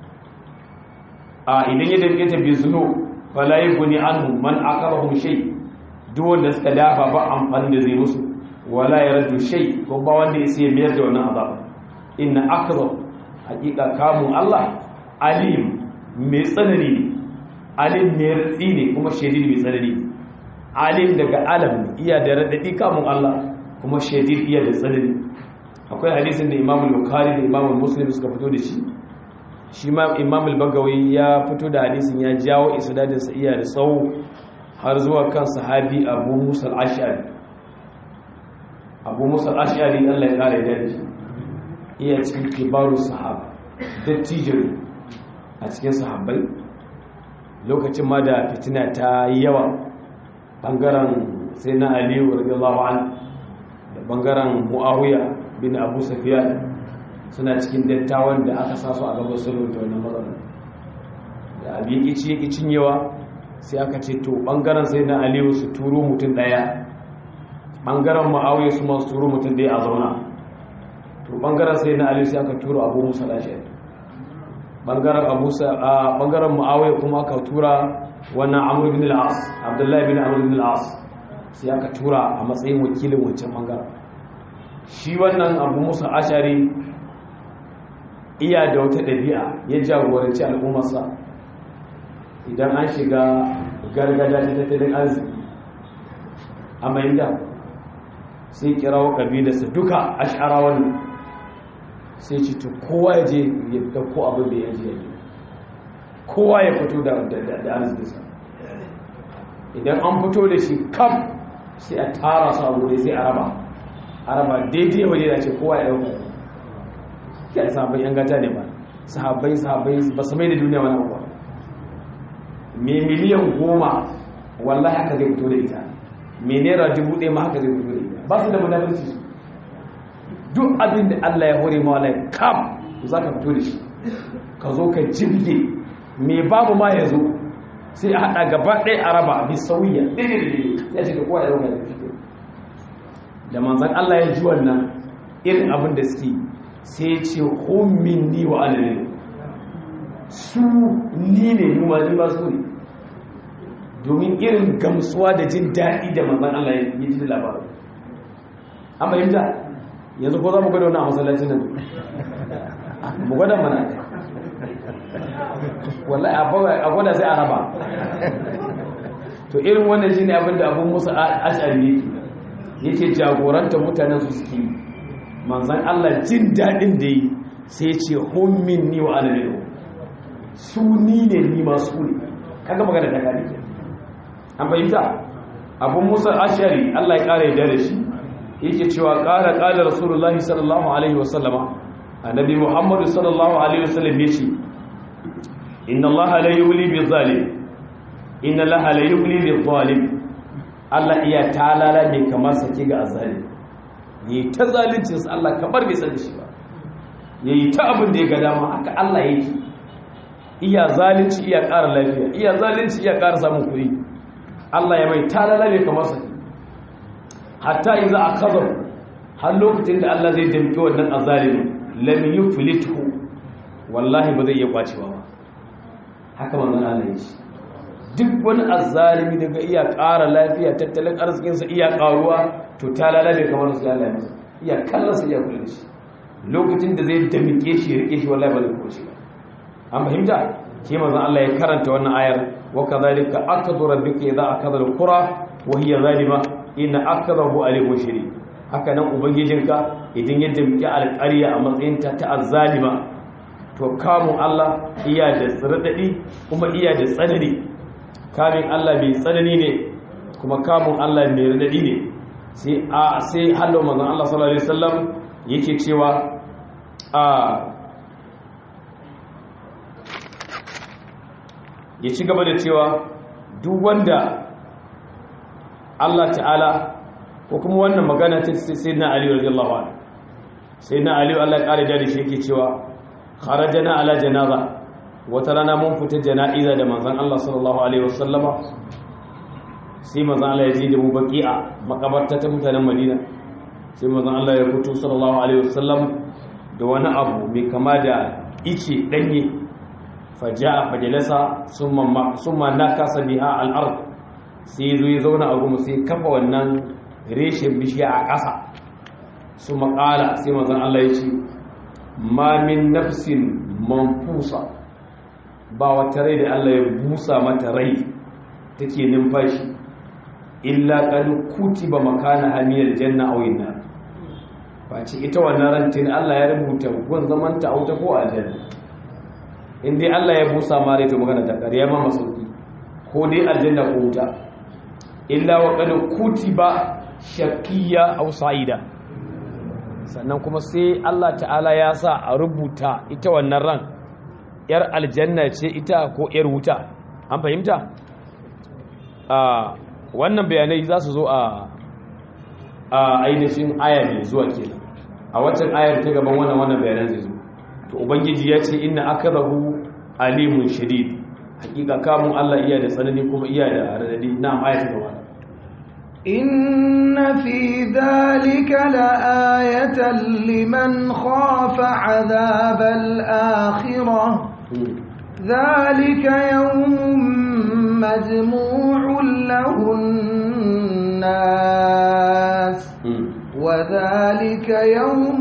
a idan ya danke ta bizunu fala yughni anhu man aqarahum shay duk wanda suka dafa ba amfani da zai musu wala yardu shay ko ba wanda ya sai biyar da wannan azab inna aqra haqiqa kamun Allah alim mai tsanani alim mai radi ne kuma shadid mai tsanani alim daga alam iya da radadi kamun Allah kuma shadid iya da tsanani akwai hadisin da Imam Bukhari da Imam Muslim suka fito da shi ma Imam al-Bagawi ya fito da hadisin ya jawo isnadin sa iya da tsawo har zuwa kan sahabi Abu Musa al-Ash'ari Abu Musa al-Ash'ari Allah ya kare da shi iya cikin kibaru sahaba dattijo a cikin sahabbai lokacin ma da fitina ta yi yawa bangaren sai na Ali radiyallahu anhu da bangaren Muawiya bin Abu Sufyan suna cikin dattawan da aka sa su a gaban sulhu da wannan matsalar da abin yake cinyewa sai aka ce to bangaren sai na Aliyu su turo mutum daya bangaren Muawiya su ma su turo mutum daya a zauna to bangaren sai na Aliyu sai aka turo Abu Musa al-Ash'ari bangaren Muawiya kuma aka tura wannan Amr ibn al-As Abdullah ibn Amr ibn al-As sai aka tura a matsayin wakilin wancan bangaren shi wannan Abu Musa al-Ash'ari iya da wata ɗabi'a ya jagoranci al'ummarsa idan an shiga gargada ta tattalin arziki a mainda sai kirawo ƙabilarsa duka ash'arawan sai ci to kowa ya je ya dauko abin da ya je ya kowa ya fito da arzikinsa idan an fito da shi kam sai a tara su a wuri sai a raba daidai waje da ce kowa ya dauka kai sahabbai yan gata ne ba sahabbai ba su mai da duniya wani abuwa mai miliyan 10 wallahi haka zai fito da ita mai naira 1000 ma haka zai fito da ita ba su da munafurci duk abin da Allah ya hore ma wallahi kam za ka fito da shi ka zo ka jibge mai babu ma ya zo sai a haɗa gaba ɗaya a raba bi sauyiya daidai sai a shiga kowa ya dauka da fito da manzan Allah ya ji wannan irin abin da suke sai ce hommin ni wa alalin su ni ne numa ni ba su ne domin irin gamsuwa da jin daɗi da manzan Allah ya ji da labarin an fahimta yanzu ko za mu gwada wani a masallacin nan mu gwada mana wallahi a gwada sai a raba to irin wannan shi ne abinda Abu Musa Ash'ari yake jagoranta mutanen su suke manzan Allah jin daɗin da yi sai ce hommin ni wa alalilu su ni ne ni masu ne kaga magana ta gane ke an fahimta Abu Musa Ash'ari Allah ya ƙara yadda da shi yake cewa ƙara Rasulullahi sallallahu alaihi wasallama annabi Muhammadu sallallahu alaihi wasallam ya ce inna Allah la yuli bi zalim inna Allah la yuli bi zalim Allah iya talala ne kamar sake ga azalim yi ta zalincinsa Allah kamar bai san shi ba yayi ta abin da ya ga dama haka Allah yake iya zalunci iya ƙara lafiya iya zalunci iya ƙara samun kuɗi Allah ya mai talala ne kamar sake hatta idza akhadha har lokacin da Allah zai damke wannan azalimi lam yuflithu wallahi ba zai iya kwacewa ba haka manzon Allah yake duk wani azzalimi daga iya ƙara lafiya tattalin arzikinsa iya ƙaruwa to ta lalabe kamar su Allah masa iya kallon sa iya kula da shi lokacin da zai damike shi ya rike shi wallahi ba zai kuce ba an fahimta ke manzon Allah ya karanta wannan ayar wa kadhalika akadu rabbika idza akada alqura wa hiya zalima inna akadahu alimun shadid haka nan ubangijinka idan ya damike alƙarya a matsayin ta azzalima to kamun Allah iya da tsiradadi kuma iya da tsanani kamin Allah mai tsanani ne kuma kamun Allah mai radadi ne sai hallo manzon Allah sallallahu alaihi wasallam yake cewa ya ci gaba da cewa duk wanda Allah ta'ala ko kuma wannan magana ta sayyidina Ali radiyallahu anhu sayyidina Ali Allah ya kare da shi yake cewa kharajana ala janaza wata rana mun fita jana'iza da manzon Allah sallallahu alaihi wasallama sai manzon Allah ya ji da mu baqi'a makabarta ta mutanen Madina sai manzon Allah ya fito sallallahu alaihi wasallam da wani abu mai kama da ice danye faja'a fajalasa summa nakasa biha al-ard sai zo ya zauna a gumu sai kafa wannan reshen bishiya a ƙasa su maƙala sai manzon Allah ya ce ma min nafsin manfusa ba wata rai da Allah ya busa mata rai take numfashi illa qad kutiba makana hamiyal janna aw inna ba ce ita wannan rantin Allah ya rubuta gun zaman ta auta ko aljanna in dai Allah ya busa ma rai to magana ta ƙarya ma masauki ko dai aljanna ko wuta illa wa qad kutiba shaqiyya aw sa'ida sannan kuma sai Allah ta'ala ya sa a rubuta ita wannan ran yar aljanna ce ita ko yar wuta an fahimta wannan bayanai za su zo a ainihin aya ne zuwa kenan a waccan ayar ta gaban wannan bayanan zai zo to ubangiji ya ce inna akrahu alimun shadid hakika kamun Allah iya da tsanani kuma iya da radadi na ayatu gaba إن في ذلك لآية لمن خاف عذاب الآخرة ذلك يوم مجموع له الناس وذلك يوم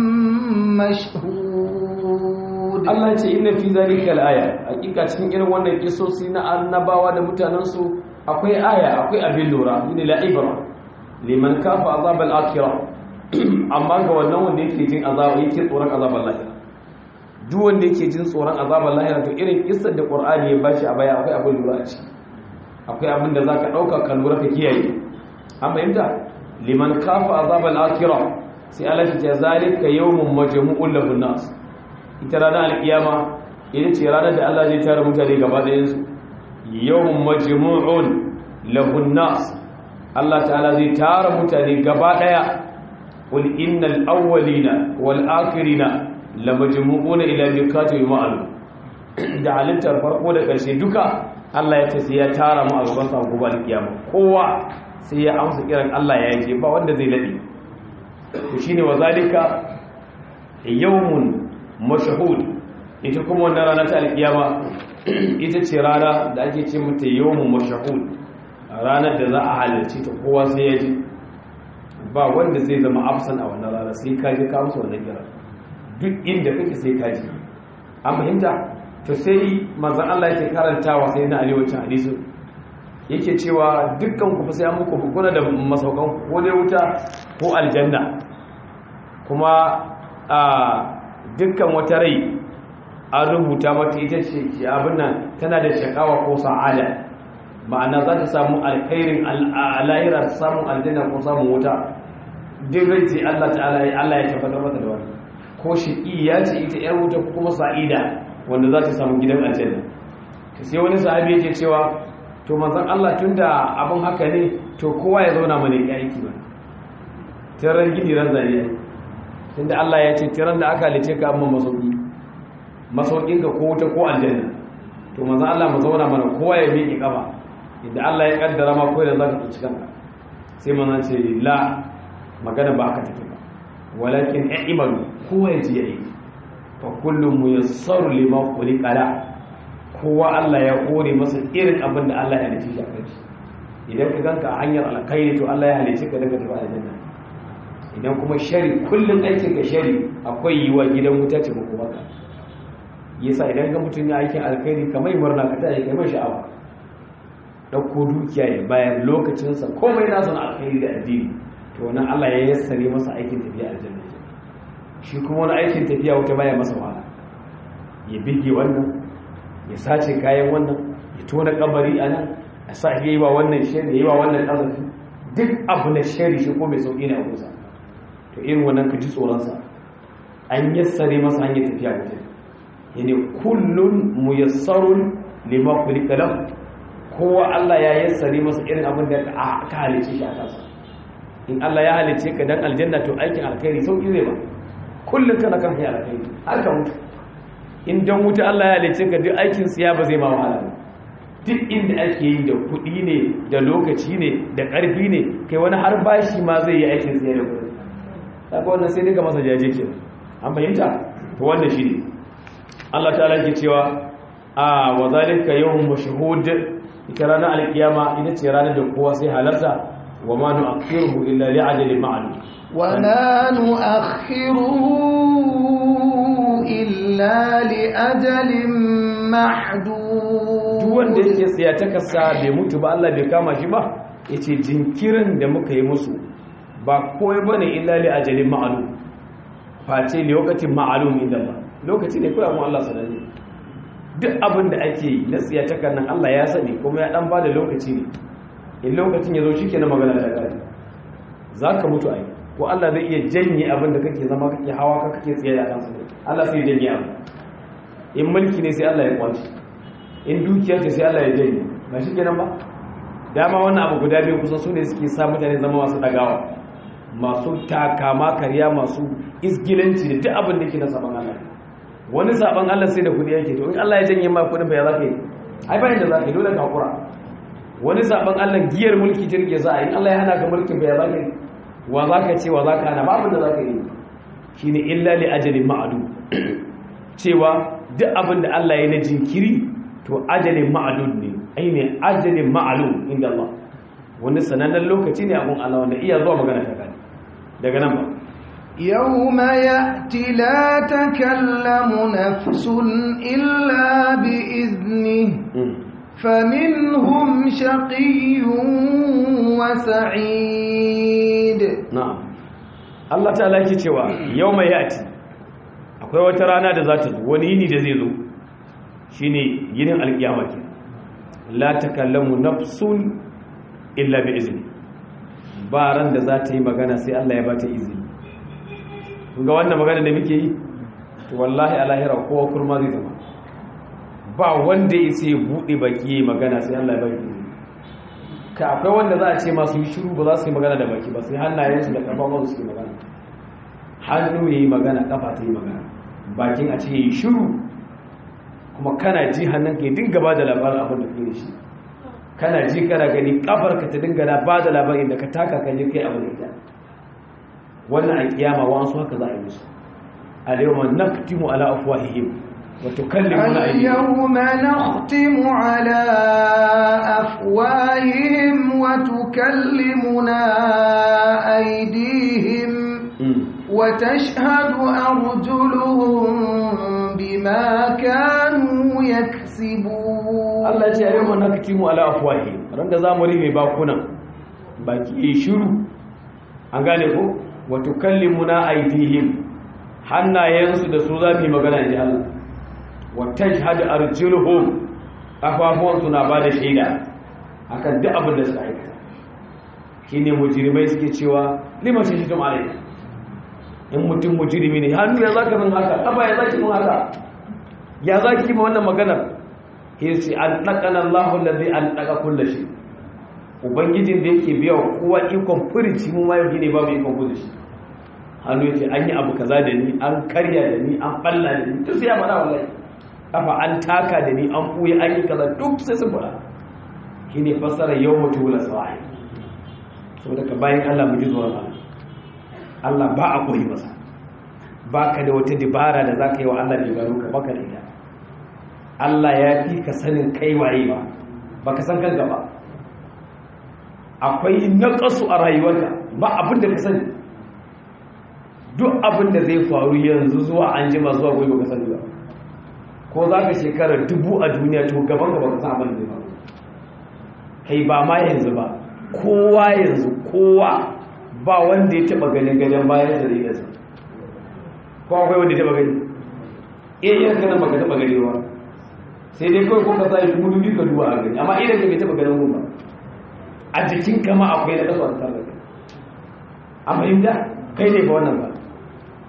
مشهود الله يقول إن في ذلك الآية حقيقة cikin irin wannan kisosi na annabawa da mutanansu akwai aya akwai abin lura ne la'ibra liman kafa azab al-akhirah amma ga wannan wanda yake jin azaba yake tsoron azab al-akhirah duk wanda yake jin tsoron azab al-akhirah to irin kissar da Qur'ani ya bashi a baya akwai abin lura a ciki akwai abin da zaka dauka kan lura ka kiyaye an fahimta liman kafa azab al-akhirah sai Allah ya zalika yawmun majmu'un lahu nas ita ranar al-qiyama ita ce ranar da Allah zai tara mutane gaba ɗayan su yawon majmu'un lahun nas Allah ta'ala zai tara mutane gaba daya qul innal awwalina wal akhirina la majmu'una ila miqati ma'lum da halittar farko da karshe duka Allah ya ce ya tara mu a gaban sa gobe kiyama kowa sai ya amsa kiran Allah ya yake ba wanda zai lade to shine wazalika yawmun mashhud ita kuma wannan rana ta alkiyama ita ce rana da ake ce mata yawmun mashahud ranar da za a halarci ta kowa sai ya ji ba wanda zai zama absan a wannan rana sai ka ji ka musu wannan kira duk inda kake sai ka ji an fahimta to sai manzon Allah yake karantawa sai na Ali wancan hadisi yake cewa dukkan ku sai an muku hukuna da masaukan ko dai wuta ko aljanna kuma dukkan wata rai an rubuta mata ita ce abin nan tana da shakawa ko sa'ada ma'ana za ta samu alkhairin al'ahira ta samu aljanna ko samun wuta duk rai ce Allah ta'ala Allah ya tabbatar mata da wani ko shiqi ya ce ita yar wuta ko kuma sa'ida wanda za ta samu gidan aljanna to sai wani sahabi yake cewa to manzon Allah tunda abin haka ne to kowa ya zauna mana ya aiki ba tiran gidi ran zariya tunda Allah ya ce tiran da aka halice ka amma masaukin ka ko wuta ko aljanna to manzo Allah mu zauna mana kowa ya miƙe kafa idan Allah ya kaddara ma kowa da zaka tsinci kanka sai manzo ce la magana ba haka take ba walakin i'malu kowa ya ji yayi fa kullu muyassaru lima khuliqa la kowa Allah ya kore masa irin abin da Allah ya halice shi a kai idan ka ganka a hanyar alkhairi to Allah ya halice ka daga tafi aljanna idan kuma shari kullun aikin ka shari akwai yiwa gidan wuta ce ko kuma yasa idan ga mutum ya aikin alkhairi kamar murna ka tashi kai mai sha'awa dauko dukiya ya bayar lokacinsa komai na son alkhairi da addini to wannan Allah ya yassare masa aikin tafiya aljanna shi kuma wani aikin tafiya wuta baya masa wahala ya bige wannan ya sace kayan wannan ya tona kabari anan a sa yayi wa wannan shari yayi wa wannan kazafi duk abu na shari shi ko mai sauki ne a kusa to irin wannan ka ji tsoron sa an yassare masa hanyar tafiya wuta yani kullun muyassarun lima kulika lahu kowa Allah ya yassare masa irin abin da ka halice shi a kansa. In Allah ya halice ka dan aljanna to aikin alkhairi sauki zai ba kullun kana kan hanyar alkhairi har ka mutu. In dan wuta Allah ya halice ka duk aikin siya ba zai ma wahala ba. Duk inda ake yi da kuɗi ne da lokaci ne da ƙarfi ne kai wani har bashi ma zai yi aikin siya da kuɗi. Kaga wannan sai dai ka masa jaje kenan. An fahimta? To wannan shine Allah ta'ala ke cewa wa zalika yawmun mashhud, ita ranar alkiyama ita ce ranar da kowa sai halarta. wa ma nu'akhiruhu illa li'ajalin ma'lum wa ma nu'akhiruhu illa li'ajalin mahdud. Duk wanda yake tsaya ta kasa bai mutu ba Allah bai kama shi ba, yace jinkirin da muka yi musu ba koyi bane illa li'ajalin ma'lum, face lokacin ma'lum inda ba lokaci ne kawai mu Allah sanani. Duk abin da ake yi na tsiyatakan nan Allah ya sani kuma ya dan bada lokaci ne. In lokacin ya zo shikenan magana ta kare. Zaka mutu ai ko Allah zai iya janye abin da kake zama kake hawa kake tsiya da kansa. Allah sai ya janye abu. In mulki ne sai Allah ya kwace. In dukiya ce sai Allah ya janye. Ba shikenan ba. Dama wannan abu guda biyu kusan su ne suke sa mutane zama masu dagawa. Masu takama kariya, masu isgilanci da duk abin da yake na saban Allah. Wani saban Allah sai da kudi yake, to in Allah ya janye ma kudin ba ya zaka yi ai bayan da zaka yi dole ka hakura. Wani saban Allah giyar mulki jirge za a yi, Allah ya hana ka mulkin ba ya zaka yi wa zaka ce wa zaka hana babu da zaka yi. Shine illa li ajalin ma'dud, cewa duk abin da Allah ya na jinkiri to ajalin ma'dud ne, ai ne ajalin ma'lum inda Allah. Wani sanannen lokaci ne abun Allah wanda iya zuwa magana ta gani daga nan ba. يوم يأتي لا تكلم نفس إلا بإذنه فمنهم شقي وسعيد. نعم الله تعالى yake cewa yauma yati akwai wata rana da za ta zo, wani yini da zai zo shine yinin alkiyama ke. La takallamu nafsun illa bi izni, ba ran da za ta yi magana sai Allah ya ba ta izini. Ga wannan magana da muke yi to wallahi a lahira kowa kurma zai zama, ba wanda ya ce buɗe baki yi magana sai Allah ya baki. Ka akwai wanda za a ce masu yi shiru ba za su yi magana da baki ba, sai hannayensu da ƙafafunsu suke magana. Hannu ya yi magana, ƙafa ta yi magana, bakin a ce ya yi shiru, kuma kana ji hannun ka ya dinga ba da labarin abin da ke da shi, kana ji kana gani ƙafar ka ta dinga ba da labarin da ka taka kan yi kai abin da ita. Wannan a kiyama wa'ansu haka za a yi musu. al-yawma nakhtimu ala afwahihim wa tukallimuna aydihim. al-yawma nakhtimu ala afwahihim wa tukallimuna aydihim wa tashhadu arjuluhum bima kanu yaksibun. Allah ya ce al-yawma nakhtimu ala afwahihim, randa zamu ribe bakunan baki shiru, an gane ko, wa tukallimuna aydihim, hannayensu da su zafi magana ne Allah, wa tashhadu arjuluhum, kafafuwansu na bada shaida akan duk abin da suka aikata. Shine mujrimai suke cewa liman shahidtum alayhi, in mutum mujrimi ne hannu ya zaka min haka, kafa ya zaki min haka, ya zaki ma wannan maganar. Yace an taqana Allahu allazi an taqa kullu shay, ubangijin da yake biya wa kowa ikon furici, mu ma yau ne babu ikon gudu shi. Hannu yace an yi abu kaza da ni, an karya da ni, an balla da ni, duk sai ya faɗa wallahi. Kafa an taka da ni, an buye an yi kaza, duk sai sun faɗa. Shine fasara yawma tula sawa'i. Saboda ka bayan Allah mu ji zuwa Allah ba a koyi masa, baka da wata dibara da zaka yi wa Allah bai gano ka, baka da ita. Allah ya fi ka sanin kai waye ba, baka san kanka ba. Akwai naqasu a rayuwarka, ba abin da ka sani. Duk abin da zai faru yanzu zuwa anjima zuwa gobe baka sani ba. Ko zaka shekara 1000 a duniya to gaban ka baka san abin da zai faru. Kai ba ma yanzu ba, kowa yanzu, kowa ba wanda ya taba ganin gajen bayan da zai yasa. Ko akwai wanda ya taba gani? Yanzu nan baka taba gani ba. Sai dai kawai kuka sa shi mudu duka duba a gani, amma idan ka bai taba ganin ba. A jikin kama akwai na kaso a tsar da kai. Amma inda kai ne ba wannan ba.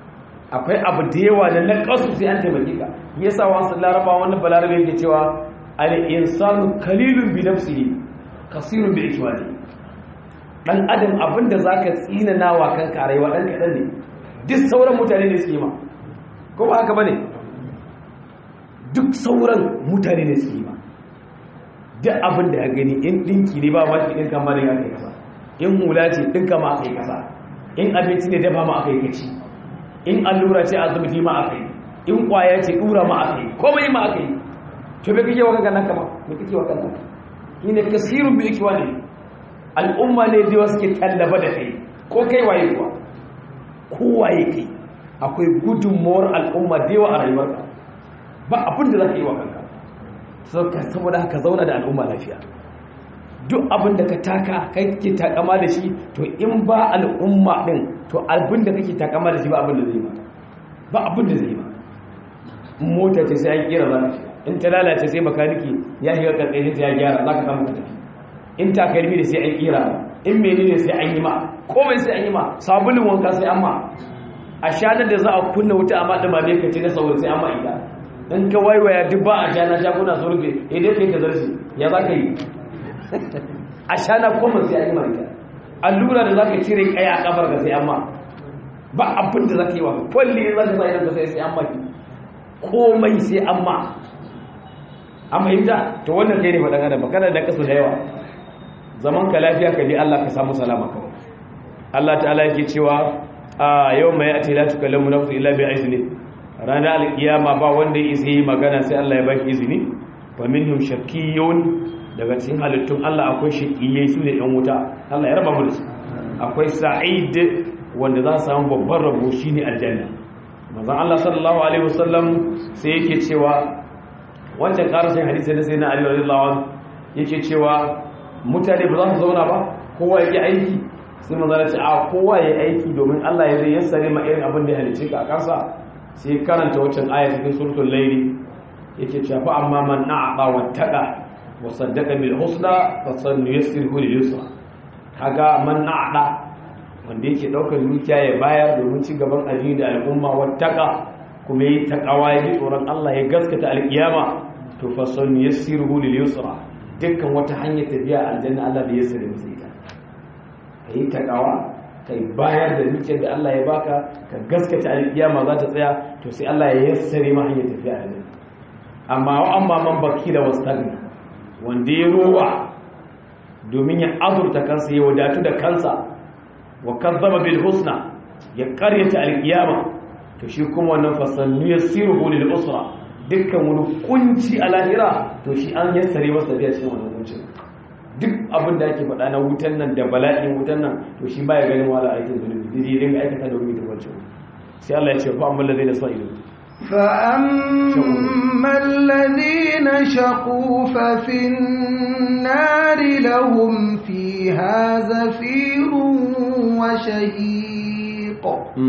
Akwai abu da yawa da na kasu sai an taimake ka. Yasa wasu laraba wannan balarabe yake cewa al-insanu qalilun bi nafsihi kasirun bi ikwani. Dan adam abinda zaka tsina nawa kanka a rayuwa dan kadan ne, duk sauran mutane ne suke ma, ko ba haka bane? Duk sauran mutane ne suke ma. Duk abinda ya gani in dinki ne ba ma din kamar ya kai kasa, in hula ce dinka ma kai kasa, in abinci ne dafa ma kai kaci, in allura ce azumti ma akai, in kwaya ce dura ma akai, komai ma akai. To me kike wa kanka nan kama? Me kike wa kanka? Ina kasirun bi ikwani. Al'umma ne da suke tallaba da kai, ko kai waye kuwa, ko waye kai, akwai gudunmuwar al'umma da yawa a rayuwarka, ba abin da za ka yi wa kanka. Saboda haka zauna da al'umma lafiya. Duk abin da ka taka kai kake takama da shi, to in ba al'umma din, to abin da kake takama da shi ba abin da zai ba, ba abin da zai ba. Mota ce sai an kira za in ta lalace sai makaniki ya shiga karkashin ta ya gyara, za ka samu ka tafi. In takalmi da sai an kira, in menene sai an yi ma, komai sai an yi ma, sabulun wanka sai an ma, a shanar da za a kunna wuta a maɗa mame ka ce na saurin sai an ma ita. In ka waiwaya duk ba a shana shaguna su rufe, idan ka yi ta zarce ya za ka yi. A shana komai sai an yi ma ita. Allura da za ka cire kaya a kafar ka sai an ma, ba abin da za ka yi wa kwalli za ka sa idan ka sai an ma ki, komai sai an ma. An fahimta to wannan kai ne faɗan adam kana da kasu da yawa. Zaman ka lafiya ka bi Allah ka samu salama kawai. Allah ta'ala yake cewa a yau mai ati la tukallamu nafsu illa bi izni. Ranar alkiyama ba wanda ya isa yi magana sai Allah ya baki izini. Fa minhum shakkiyun, daga cikin halittun Allah akwai shakkiyai su ne ɗan wuta. Allah ya raba mu da su. Akwai sa'id wanda za su samu babban rabo shine aljanna. Manzon Allah sallallahu alaihi wasallam sai yake cewa wancan karashin hadisi da sai na Ali radiyallahu anhu yake cewa mutane ba za su zauna ba, kowa yake aiki. Sai manzara ce a kowa ya aiki domin Allah ya zai yassare ma irin abin da ya halice ka a kansa. Sai karanta wancan aya cikin suratul layl yake cewa fa amma man a'ta wattaqa wa saddaqa bil husna fa sanuyassiruhu lil yusra. Kaga man a'ta wanda yake daukar dukiya ya bayar domin ci gaban addini da al'umma, wattaqa kuma yi takawa ya ji tsoron Allah ya gaskata alkiyama, to fa sanuyassiruhu lil yusra. Dukkan wata hanyar tafiya aljanna Allah da ya sare musu ita. Kai takawa, kai bayar da dukiyar da Allah ya baka, ka gaskata alkiyama za ta tsaya, to sai Allah ya yassare ma hanyar tafiya aljanna. Amma man bakila wastagna, wanda ya rowa domin ya azurta kansa, ya wadatu da kansa, wa kazzaba bil husna, ya karyata alkiyama, to shi kuma wannan fasannu yassiruhu lil usra. Dukkan wani kunci a lahira, to shi an yassare masa biya cikin wannan kuncin. Duk abin da ake faɗa na wutan nan da bala'in wutan nan, to shi baya ganin wala aikin zunubi, zai dinga aikata da wani tabbacin. Sai Allah ya ce fa amman ladina sa'idu fa amman ladina shaqu fa fin nari lahum fiha zafirun wa shahiq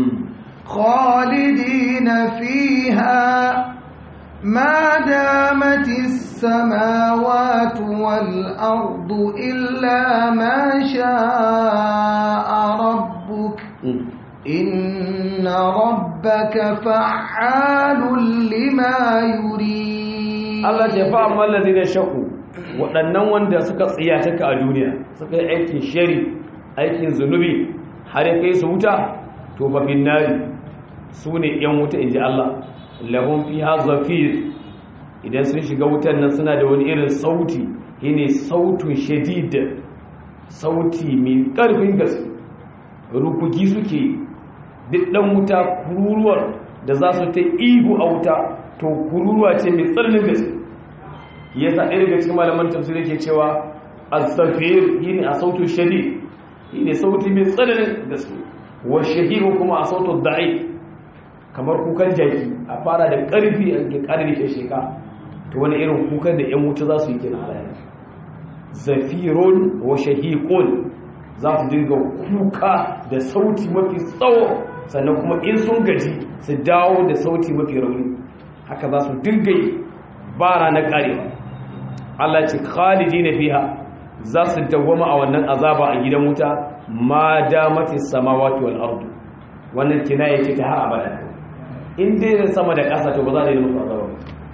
khalidina fiha ما دامت السماوات والأرض إلا ما شاء ربك إن ربك فعال لما يريد. الله جفاء ما الذين شقوا waɗannan wanda suka tsiyataka a duniya, suka yi aikin shari, aikin zunubi har ya kai su wuta, to ba bin nari su ne ‘yan wuta in ji Allah. Lahum fiha zafir, idan sun shiga wutan nan suna da wani irin sauti, shine sautun shadid, sauti mai karfin gaske, rukuki suke. Duk dan wuta kururuwar da za su ta ihu a wuta, to kururuwa ce mai tsananin gaske. Yasa ɗaya daga cikin malaman tafsir yake cewa az-zafir shine a sautun shadid, shine sauti mai tsananin gaske, wa shahiru kuma a sautun da'if, kamar kukan jaki, a fara da ƙarfi a ke ƙarar da sheka, to wani irin kukan da 'yan wuta za su yi kenan halayen. Zafirun wa shahiqun, za su dinga kuka da sauti mafi tsawo, sannan kuma in sun gaji su dawo da sauti mafi rauni. Haka za su dinga yi ba ranar ƙarewa. Allah ce khalidina fiha, za su dawwama a wannan azaba a gidan wuta, ma damatis samawati wal ardu. Wannan kinaya ce ta har abada. In dai da sama da ƙasa, to ba za a yi musu azaba ba.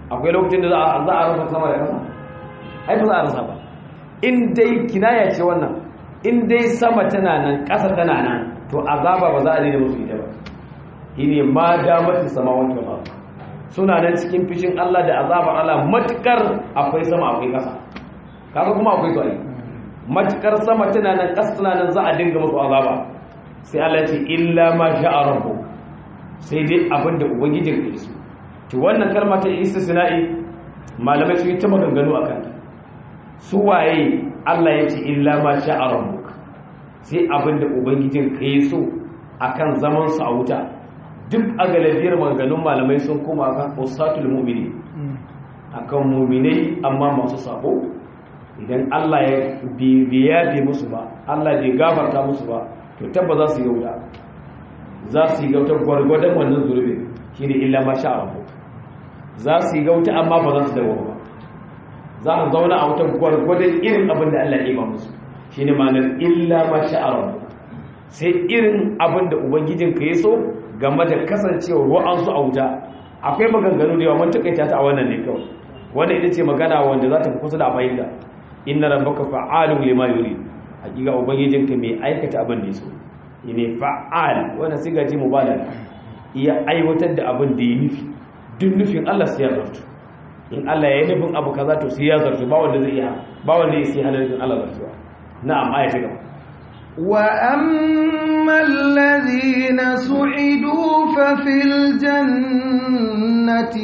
akwai lokacin da za a rasa sama da ƙasa ai ba za a rasa ba in dai kinaya ce wannan in dai sama tana nan ƙasa tana nan to azaba ba za a daina musu ita ba shine ma damatin samawati wal ardh suna nan cikin fishin Allah da azabar Allah matukar akwai sama akwai ƙasa kaga kuma akwai to ai matukar sama tana nan ƙasa tana nan za a dinga musu azaba sai Allah ya ce illa ma sha'a rabbuk sai dai abinda ubangijin ka so to wannan kalma ta istisna'i malamai sun yi ta maganganu akan ta su waye Allah ya ce illa ma sha'a rabbuk sai abinda ubangijin ka so akan zaman su a wuta duk a galibiyar maganganun malamai sun koma kan usatul mu'mini akan mu'minai amma masu sabo idan Allah ya biya musu ba Allah bai gafarta musu ba to tabba za su yi wuta za su yi gauta gwargwadon wannan zurbe shine illa ma sha Allah za su yi gauta amma ba za su dawo ba za su zauna a wuta gwargwadon irin abin da Allah ya ba musu shine ma'anar illa ma sha Allah sai irin abin da ubangijinka ya so game da kasancewar wa'ansu a wuta akwai maganganu da yawa mun takaita ta a wannan ne kawai wannan ita ce magana wanda za ta fi kusa da fahimta inna rabbaka fa'alun lima yuri hakika ubangijinka mai aikata abin da yaso ne fa'al wannan siga ce mubalaga iya aiwatar da abin da ya nufi duk nufin Allah sai ya zartu in Allah ya yi nufin abu kaza to sai ya zartu ba wanda zai iya ba wanda ya sai halalin Allah zartuwa na'am ayata gaba وأما الذين سعدوا ففي الجنة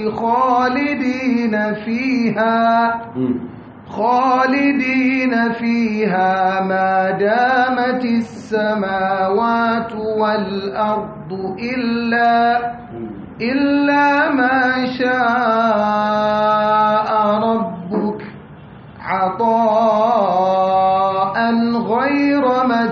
خالدين فيها ما دامت السماوات والأرض إلا ما شاء ربك عطاء غير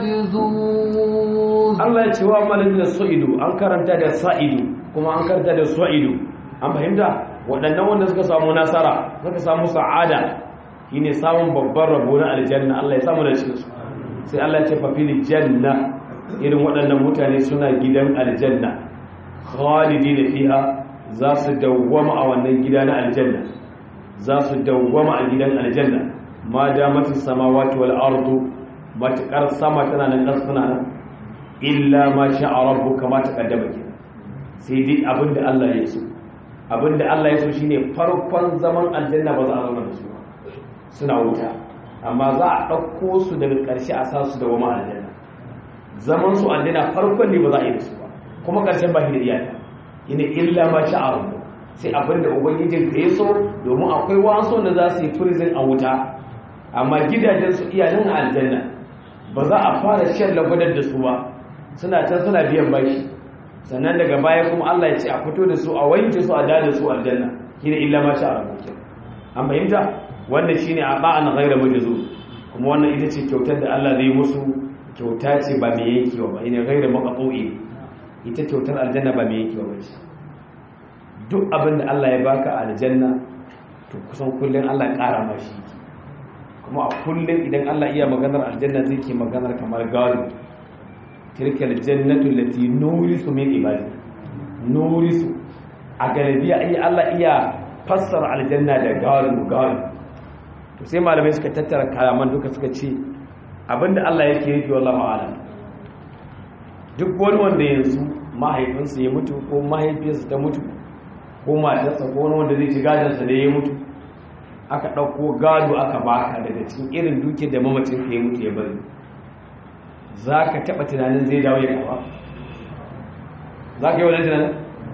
مجذوذ. Allah ya ce wa malin sa'idu an karanta da sa'idu kuma an karanta da sa'idu an fahimta waɗannan wanda suka samu nasara suka samu sa'ada shine samun babban rabo na aljanna Allah ya samu da cikin su sai Allah ya ce fa fil janna irin waɗannan mutane suna gidan aljanna khalidina fiha za su dawwama a wannan gida na aljanna za su dawwama a gidan aljanna ma damatis samawati wal ardu matakar sama tana nan ƙasa tana nan illa ma sha'a rabbuka ma taqaddama ke sai dai abinda Allah ya so abinda Allah ya so shine farkon zaman aljanna ba za a zauna da su suna wuta amma za a ɗauko su daga ƙarshe a sa su da wama aljanna zaman su aljanna farkon ne ba za a yi da su ba kuma ƙarshen ba shi da iyaka ina illa ma sha'a rabbuka sai abinda ubangijin ka ya so domin akwai wasu da za su yi tourism a wuta amma gidajen su iyalan aljanna ba za a fara shan lagwadar da su ba suna can suna biyan bashi sannan daga baya kuma Allah ya ce a fito da su a wanke su a dada su aljanna shine illa ma sha'a rabbuka an fahimta wannan shine ata'an ghayra majzuz kuma wannan ita ce kyautar da Allah zai musu kyauta ce ba mai yankewa ba ina ghayra maqtu'i ita kyautar aljanna ba mai yankewa ba ce duk abin da Allah ya baka aljanna to kusan kullun Allah ƙara mashi kuma a kullun idan Allah iya maganar aljanna zai ke maganar kamar gado tilka aljannatu allati nurisu min ibadi nurisu a galibiya ai Allah iya fassara aljanna da gado to sai malamai suka tattara kalaman duka suka ce abinda Allah yake yi wallahi a'lam duk wani wanda yanzu mahaifinsa ya mutu ko mahaifiyarsa ta mutu ko matarsa ko wani wanda zai ci gadonsa da ya mutu aka ɗauko gado aka baka daga cikin irin duke da mamacin ka ya mutu ya bari za ka taɓa tunanin zai dawo ya kawa za ka yi wani tunanin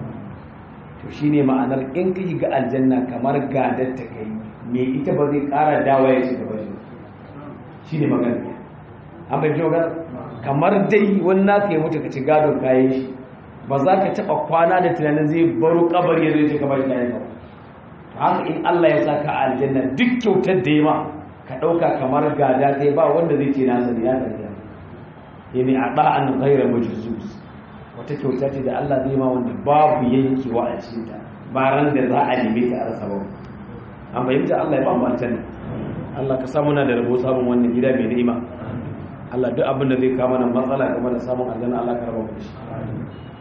to shi ne ma'anar in ka yi ga aljanna kamar gadar ta kai me ita ba zai ƙara dawo ya shiga ba shi ne magana an bai magana kamar dai wani naka ya mutu ka ci gadon kayan shi ba za ka taɓa kwana da tunanin zai baro kabari ya zai ce kamar kayan ba haka in Allah ya saka a aljanna duk kyautar da ya ma ka ɗauka kamar gada kai ba wanda zai ce na sani ya sani ya ne a ɗa'an ghaira majzus wata kyauta ce da Allah zai ma wanda babu yankewa a cikinta ba ran da za a neme ta a rasa ba an fahimta Allah ya ba mu aljanna Allah ka samu na da rabo samun wannan gida mai ni'ima Allah duk abin da zai kawo mana matsala game da samun aljanna Allah ka raba mu da shi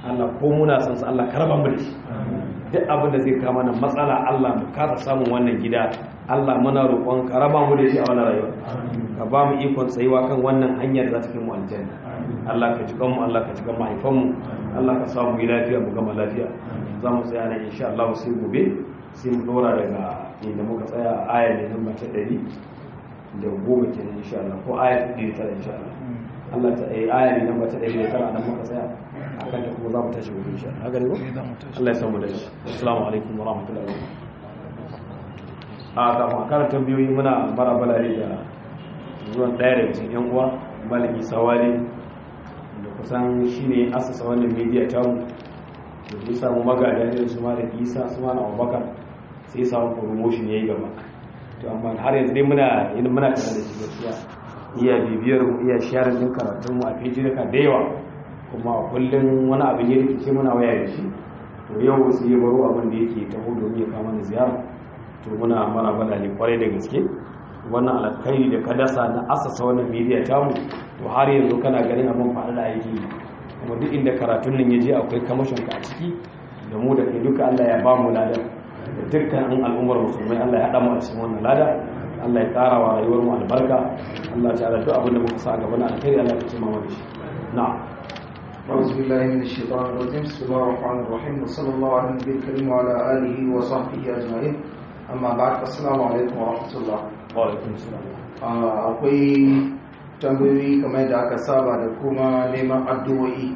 Allah ko muna san sa Allah ka raba mu da shi duk abin da zai kama mana matsala Allah mu kasa samun wannan gida Allah muna roƙon ka raba mu da shi a wannan rayuwa ka ba mu ikon tsayuwa kan wannan hanyar za ta kai mu aljanna Allah ka jikan mu Allah ka jikan mahaifan mu Allah ka samu yi lafiya mu gama lafiya za mu tsaya nan insha Allah sai gobe sai mu dora daga inda muka tsaya aya ne nan ta 100 da gobe kenan insha Allah ko aya ta 100 insha Allah Allah ta aya ne nan ta 100 nan muka tsaya akan ta kuma za mu tashi gobe insha Allah haka ne ko Allah ya samu da shi assalamu alaikum wa rahmatullahi wa barakatuh kafin a karanta tambayoyi muna barabalare da zuwan ɗaya daga cikin yan uwa malami sawari da kusan shi ne asasa wannan media tamu da ya samu magada da su ma da isa su ma na abubakar sai ya samu promotion ya yi gaba to amma har yanzu dai muna tare da shi gaskiya iya bibiyar mu iya share din karatun mu a fejirka da yawa kuma kullum wani abin ya rikice muna waya da shi to yau sai ya baro abin da yake taho domin ya kama na ziyara to muna marabala ne kwarai da gaske wannan alkhairi da kadasa na asasa wannan media tamu to har yanzu kana ganin abin faɗa da yake kuma duk inda karatun nan ya je akwai kamashin ka a ciki da mu da kai duka Allah ya ba mu lada da dukkan al'ummar musulmai Allah ya haɗa mu a cikin wannan lada Allah ya ƙara wa rayuwar mu albarka Allah ya tsara duk abin da muka sa gaba na alkhairi Allah ya cimma mana shi na'am أعوذ بالله من الشيطان الرجيم بسم الله الرحمن الرحيم وصلى الله على النبي الكريم وعلى آله وصحبه أجمعين أما بعد السلام عليكم ورحمة الله وعليكم السلام akwai tambayoyi kamar da aka saba da kuma neman addu'o'i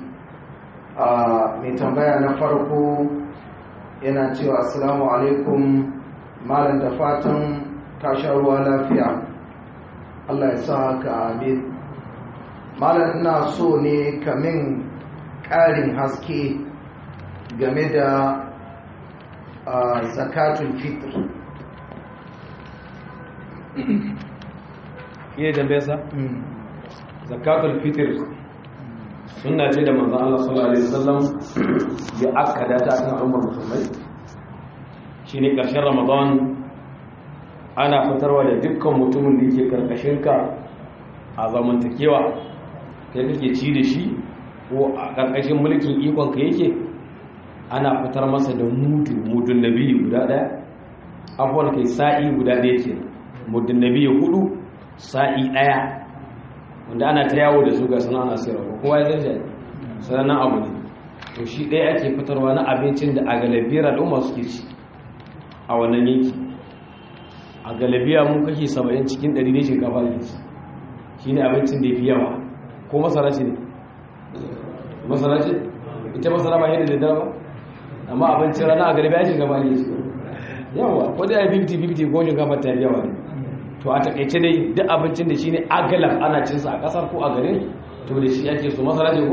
mai tambaya na farko yana cewa assalamu alaikum malam da fatan ka sha ruwa lafiya Allah ya sa haka amin malam ina so ne kamin ƙarin haske game da zakatul fitr iya tambayarsa zakatul fitr sunna ce da manzon Allah sallallahu alaihi wasallam ya akkada ta kan al'ummar musulmai shine karshen Ramadan ana fitarwa da dukkan mutumin da yake karkashin ka a zamantakewa kai kake ci da shi ko a karkashin mulkin ikon ka yake ana fitar masa da mudun nabi guda daya afwan kai sa'i guda daya kenan mudun nabi 4 sa'i daya wanda ana ta yawo da su ga sana ana sayarwa kowa ya zai sannan abu ne to shi ɗaya ake fitarwa na abincin da a galibiyar al'umma suke ci a wannan yanki a galibiya mun kashe 70 cikin 100 ne shinkafa da ci shi ne abincin da ya fi yawa ko masara ce ne masara ce ita masara ba yadda da dama amma abincin rana a galibiya shinkafa ne ci yawa ko da ya 50-50 ko shinkafa ta yawa ne to a takaice dai duk abincin da shine agalab ana cin sa a kasar ko a garin to da shi yake so masara ce ko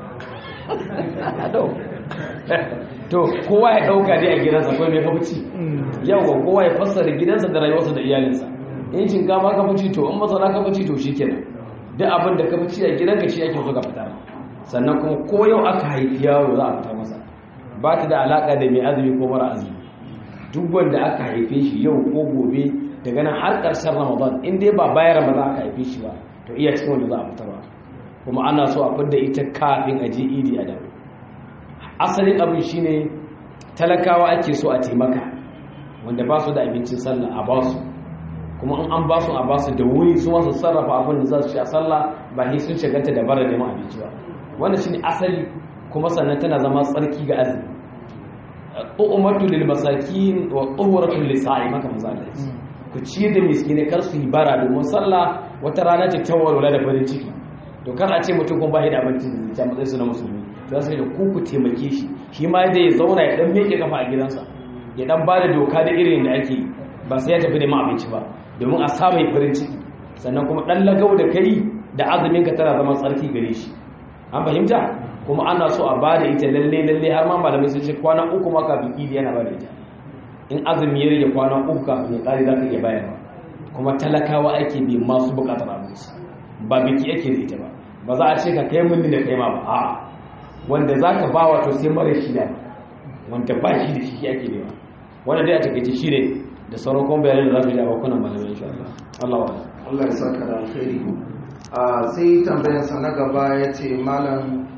to kowa ya dauka dai a gidansa ko me kafuci yawa kowa ya fassara gidansa da rayuwarsa da iyalinsa in shinkafa kafuci to in masara kafuci to shikenan duk abin da kafuci a gidanka shi yake so ka fita sannan kuma ko yau aka haifi yaro za a fita masa ba ta da alaka da mai azumi ko mara azumi duk wanda aka haife shi yau ko gobe daga nan har ƙarshen Ramadan in dai ba bayan Ramadan aka haife shi ba to iya cikin wanda za a fitarwa kuma ana so a fidda ita kafin a je idi a dawo asalin abin shine talakawa ake so a taimaka wanda ba su da abincin sallah a ba su kuma in an ba su a ba su da wuri su masu sarrafa abin da za su ci a sallah ba ni sun shaganta da bara neman abinci ba wannan shine asali kuma sannan tana zama tsarki ga azumi tu'matu lil masakin wa tuhuratu lis sa'i maka misali ku ciyar da miskine kar su yi bara domin sallah wata rana ce ta walwala da farin ciki to kar a ce mutum kun bai da abinci da zai matsayin su na musulmi za su yi da ku taimake shi shi ma da ya zauna ya dan meke kafa a gidansa ya dan ba da doka da irin da ake ba sai ya tafi neman abinci ba domin a sa mai farin ciki sannan kuma dan lagau da kai da azumin ka tana zama tsarki gare shi an fahimta kuma ana so a ba da ita lalle har ma malamai sun ce kwana 3 ma kafin idi yana ba da ita in azumi ya rage kwana 3 kafin ya kare za ka iya bayarwa kuma talakawa ake bi masu bukatar abinci ba biki ake da ita ba za a ce ka kai mun da kai ma ba a wanda za ka ba wato sai mara shi da wanda ba shi da shi ake nema wanda dai a takaice shi ne da sauran kuma bayanan da za su yi a bakunan malamai insha Allah Allah ya saka da alkhairi sai tambayarsa na gaba ya ce malam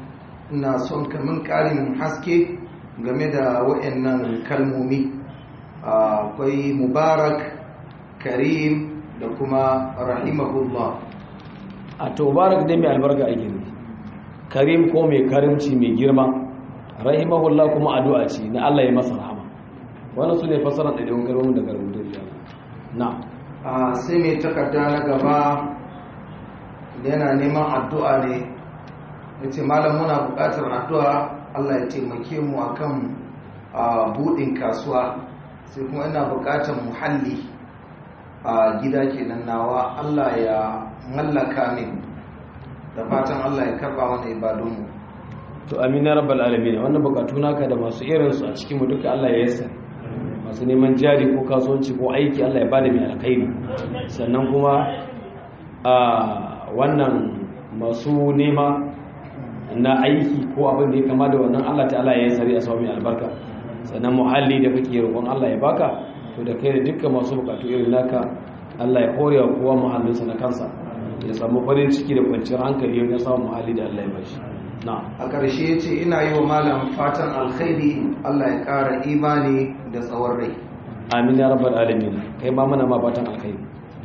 ina son kamun ƙarin haske game da waɗannan kalmomi. Akwai mubarak, karim da kuma rahimahullah. A to mubarak dai mai albarka ake ne, karim ko mai karimci mai girma, rahimahullah kuma addu'a ce na Allah ya masa rahama. Wannan su ne fasarar ɗaiɗaikun kalmomin da karbutu da na. Sai mai takarda na gaba da yana neman addu'a ne, ya ce malam muna buƙatar addu'a Allah ya taimake mu akan buɗin kasuwa, sai kuma ina buƙatar muhalli a gida kenan nawa Allah ya mallaka min, da fatan Allah ya karɓa mana ibadunmu. To amina rabbal alamin, wannan bukatu naka da masu irinsu a cikin mu duka Allah ya yasa, masu neman jari ko kasuwanci ko aiki Allah ya bada mai alkhairi, sannan kuma wannan masu nema na aiki ko abin da ya kama da wannan Allah ta'ala ya sari a samu mai albarka, sannan muhalli da kake roƙon Allah ya baka, to da kai da dukkan masu bukatu irin naka Allah ya hore wa kowa muhallinsa na kansa, ya samu farin ciki da kwanciyar hankali wajen samun muhalli da Allah ya bashi. A ƙarshe ya ce ina yi wa malam fatan alkhairi, Allah ya ƙara imani da tsawon rai. Amin ya rabbal alamin, kai ma muna ma fatan alkhairi.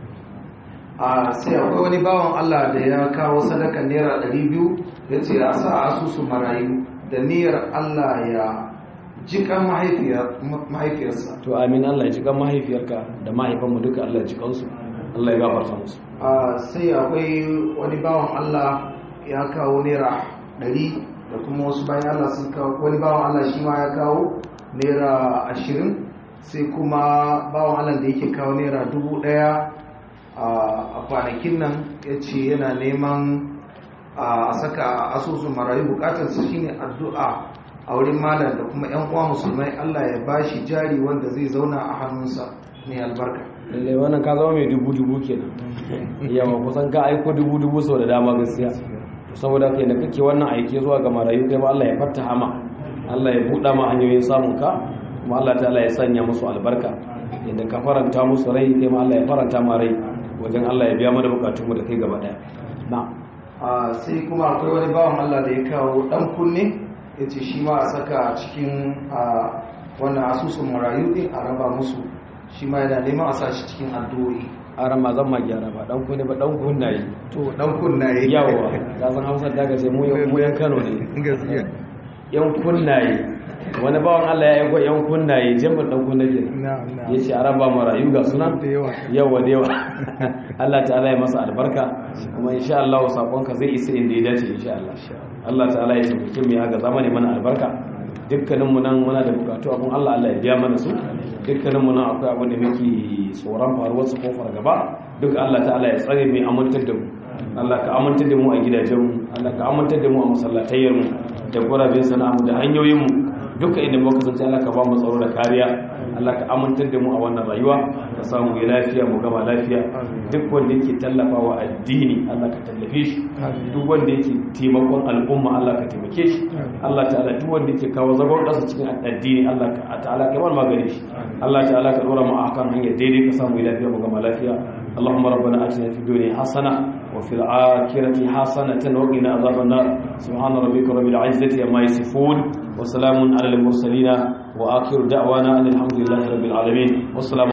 Sai akwai wani bawan Allah da ya kawo sadaka naira 200, ya ce a sa asusun marayu da niyyar Allah ya jikan mahaifiyarsa. To amin, Allah ya jikan mahaifiyarka da mahaifanmu duka, Allah ya jikansu, Allah ya gafarta musu. Sai akwai wani bawan Allah ya kawo naira 100 da kuma wasu bayan Allah sun kawo, wani bawan Allah shi ma ya kawo naira 20, sai kuma bawan Allah da yake kawo naira 1000 a kwanakin nan, ya ce yana neman a saka asusun marayu, bukatarsa shine addu'a a wurin malam da kuma yan uwa musulmai, Allah ya bashi jari wanda zai zauna a hannunsa mai albarka. Lallai wannan ka zama mai dubu kenan, yawa kusan ka aiko dubu sau da dama gaskiya. Saboda kai da kake wannan aiki zuwa ga marayu, kai ma Allah ya fattaha ma, Allah ya buɗa ma hanyoyin samun ka, kuma Allah ta'ala ya sanya musu albarka, yadda ka faranta musu rai, kai ma Allah ya faranta ma rai, wajen Allah ya biya mana bukatunmu da kai gaba daya. Sai kuma akwai wani bawan Allah da ya kawo dan kunne, ya ce shi ma a saka cikin wannan asusun marayu din a raba musu, shi ma yana neman a sa shi cikin addu'o'i. A ramazan ma gyara ba dan kunne ba, dan kunnaye. To dan kunnaye yawa, ka san Hausa da ka ce mu yan Kano ne gaskiya. Yan kunnaye, wani bawan Allah ya aiko yan kunnaye, jami'in dan kunne ke, ya ce a raba marayu ga sunan yawa da yawa. Allah ta'ala ya masa albarka, kuma insha Allah sakonka zai isa inda ya dace insha Allah. Allah ta'ala ya tabbata mu ya ga zamani mana albarka. Dukkaninmu nan muna da bukatu abun Allah, Allah ya biya mana su. Dukkaninmu nan akwai abin da muke tsoron faruwar su ko fargaba, duk Allah ta'ala ya tsare mu, amintar da mu. Allah ka amintar da mu a gidajenmu, Allah ka amintar da mu a masallatayyarmu da gurabin sana'armu da hanyoyinmu, duka inda muka kasance Allah ka ba mu tsaro da kariya. Allah ka amintar da mu a wannan rayuwa, ka samu ya lafiya mu gama lafiya. Duk wanda yake tallafawa addini Allah ka tallafe shi, duk wanda yake taimakon al'umma Allah ka taimake shi. Allah ta'ala duk wanda yake kawo zagon ƙasa cikin addini Allah ta'ala ka bar magani shi. Allah ta'ala ka dora mu akan hanyar daidai, ka samu ya lafiya mu gama lafiya. اللهم ربنا آتنا في الدنيا حسنة وفي الآخرة حسنة وقنا عذاب النار. سبحان ربك رب العزة عما يصفون وسلام على المرسلين وآخر دعوانا أن الحمد لله رب العالمين والسلام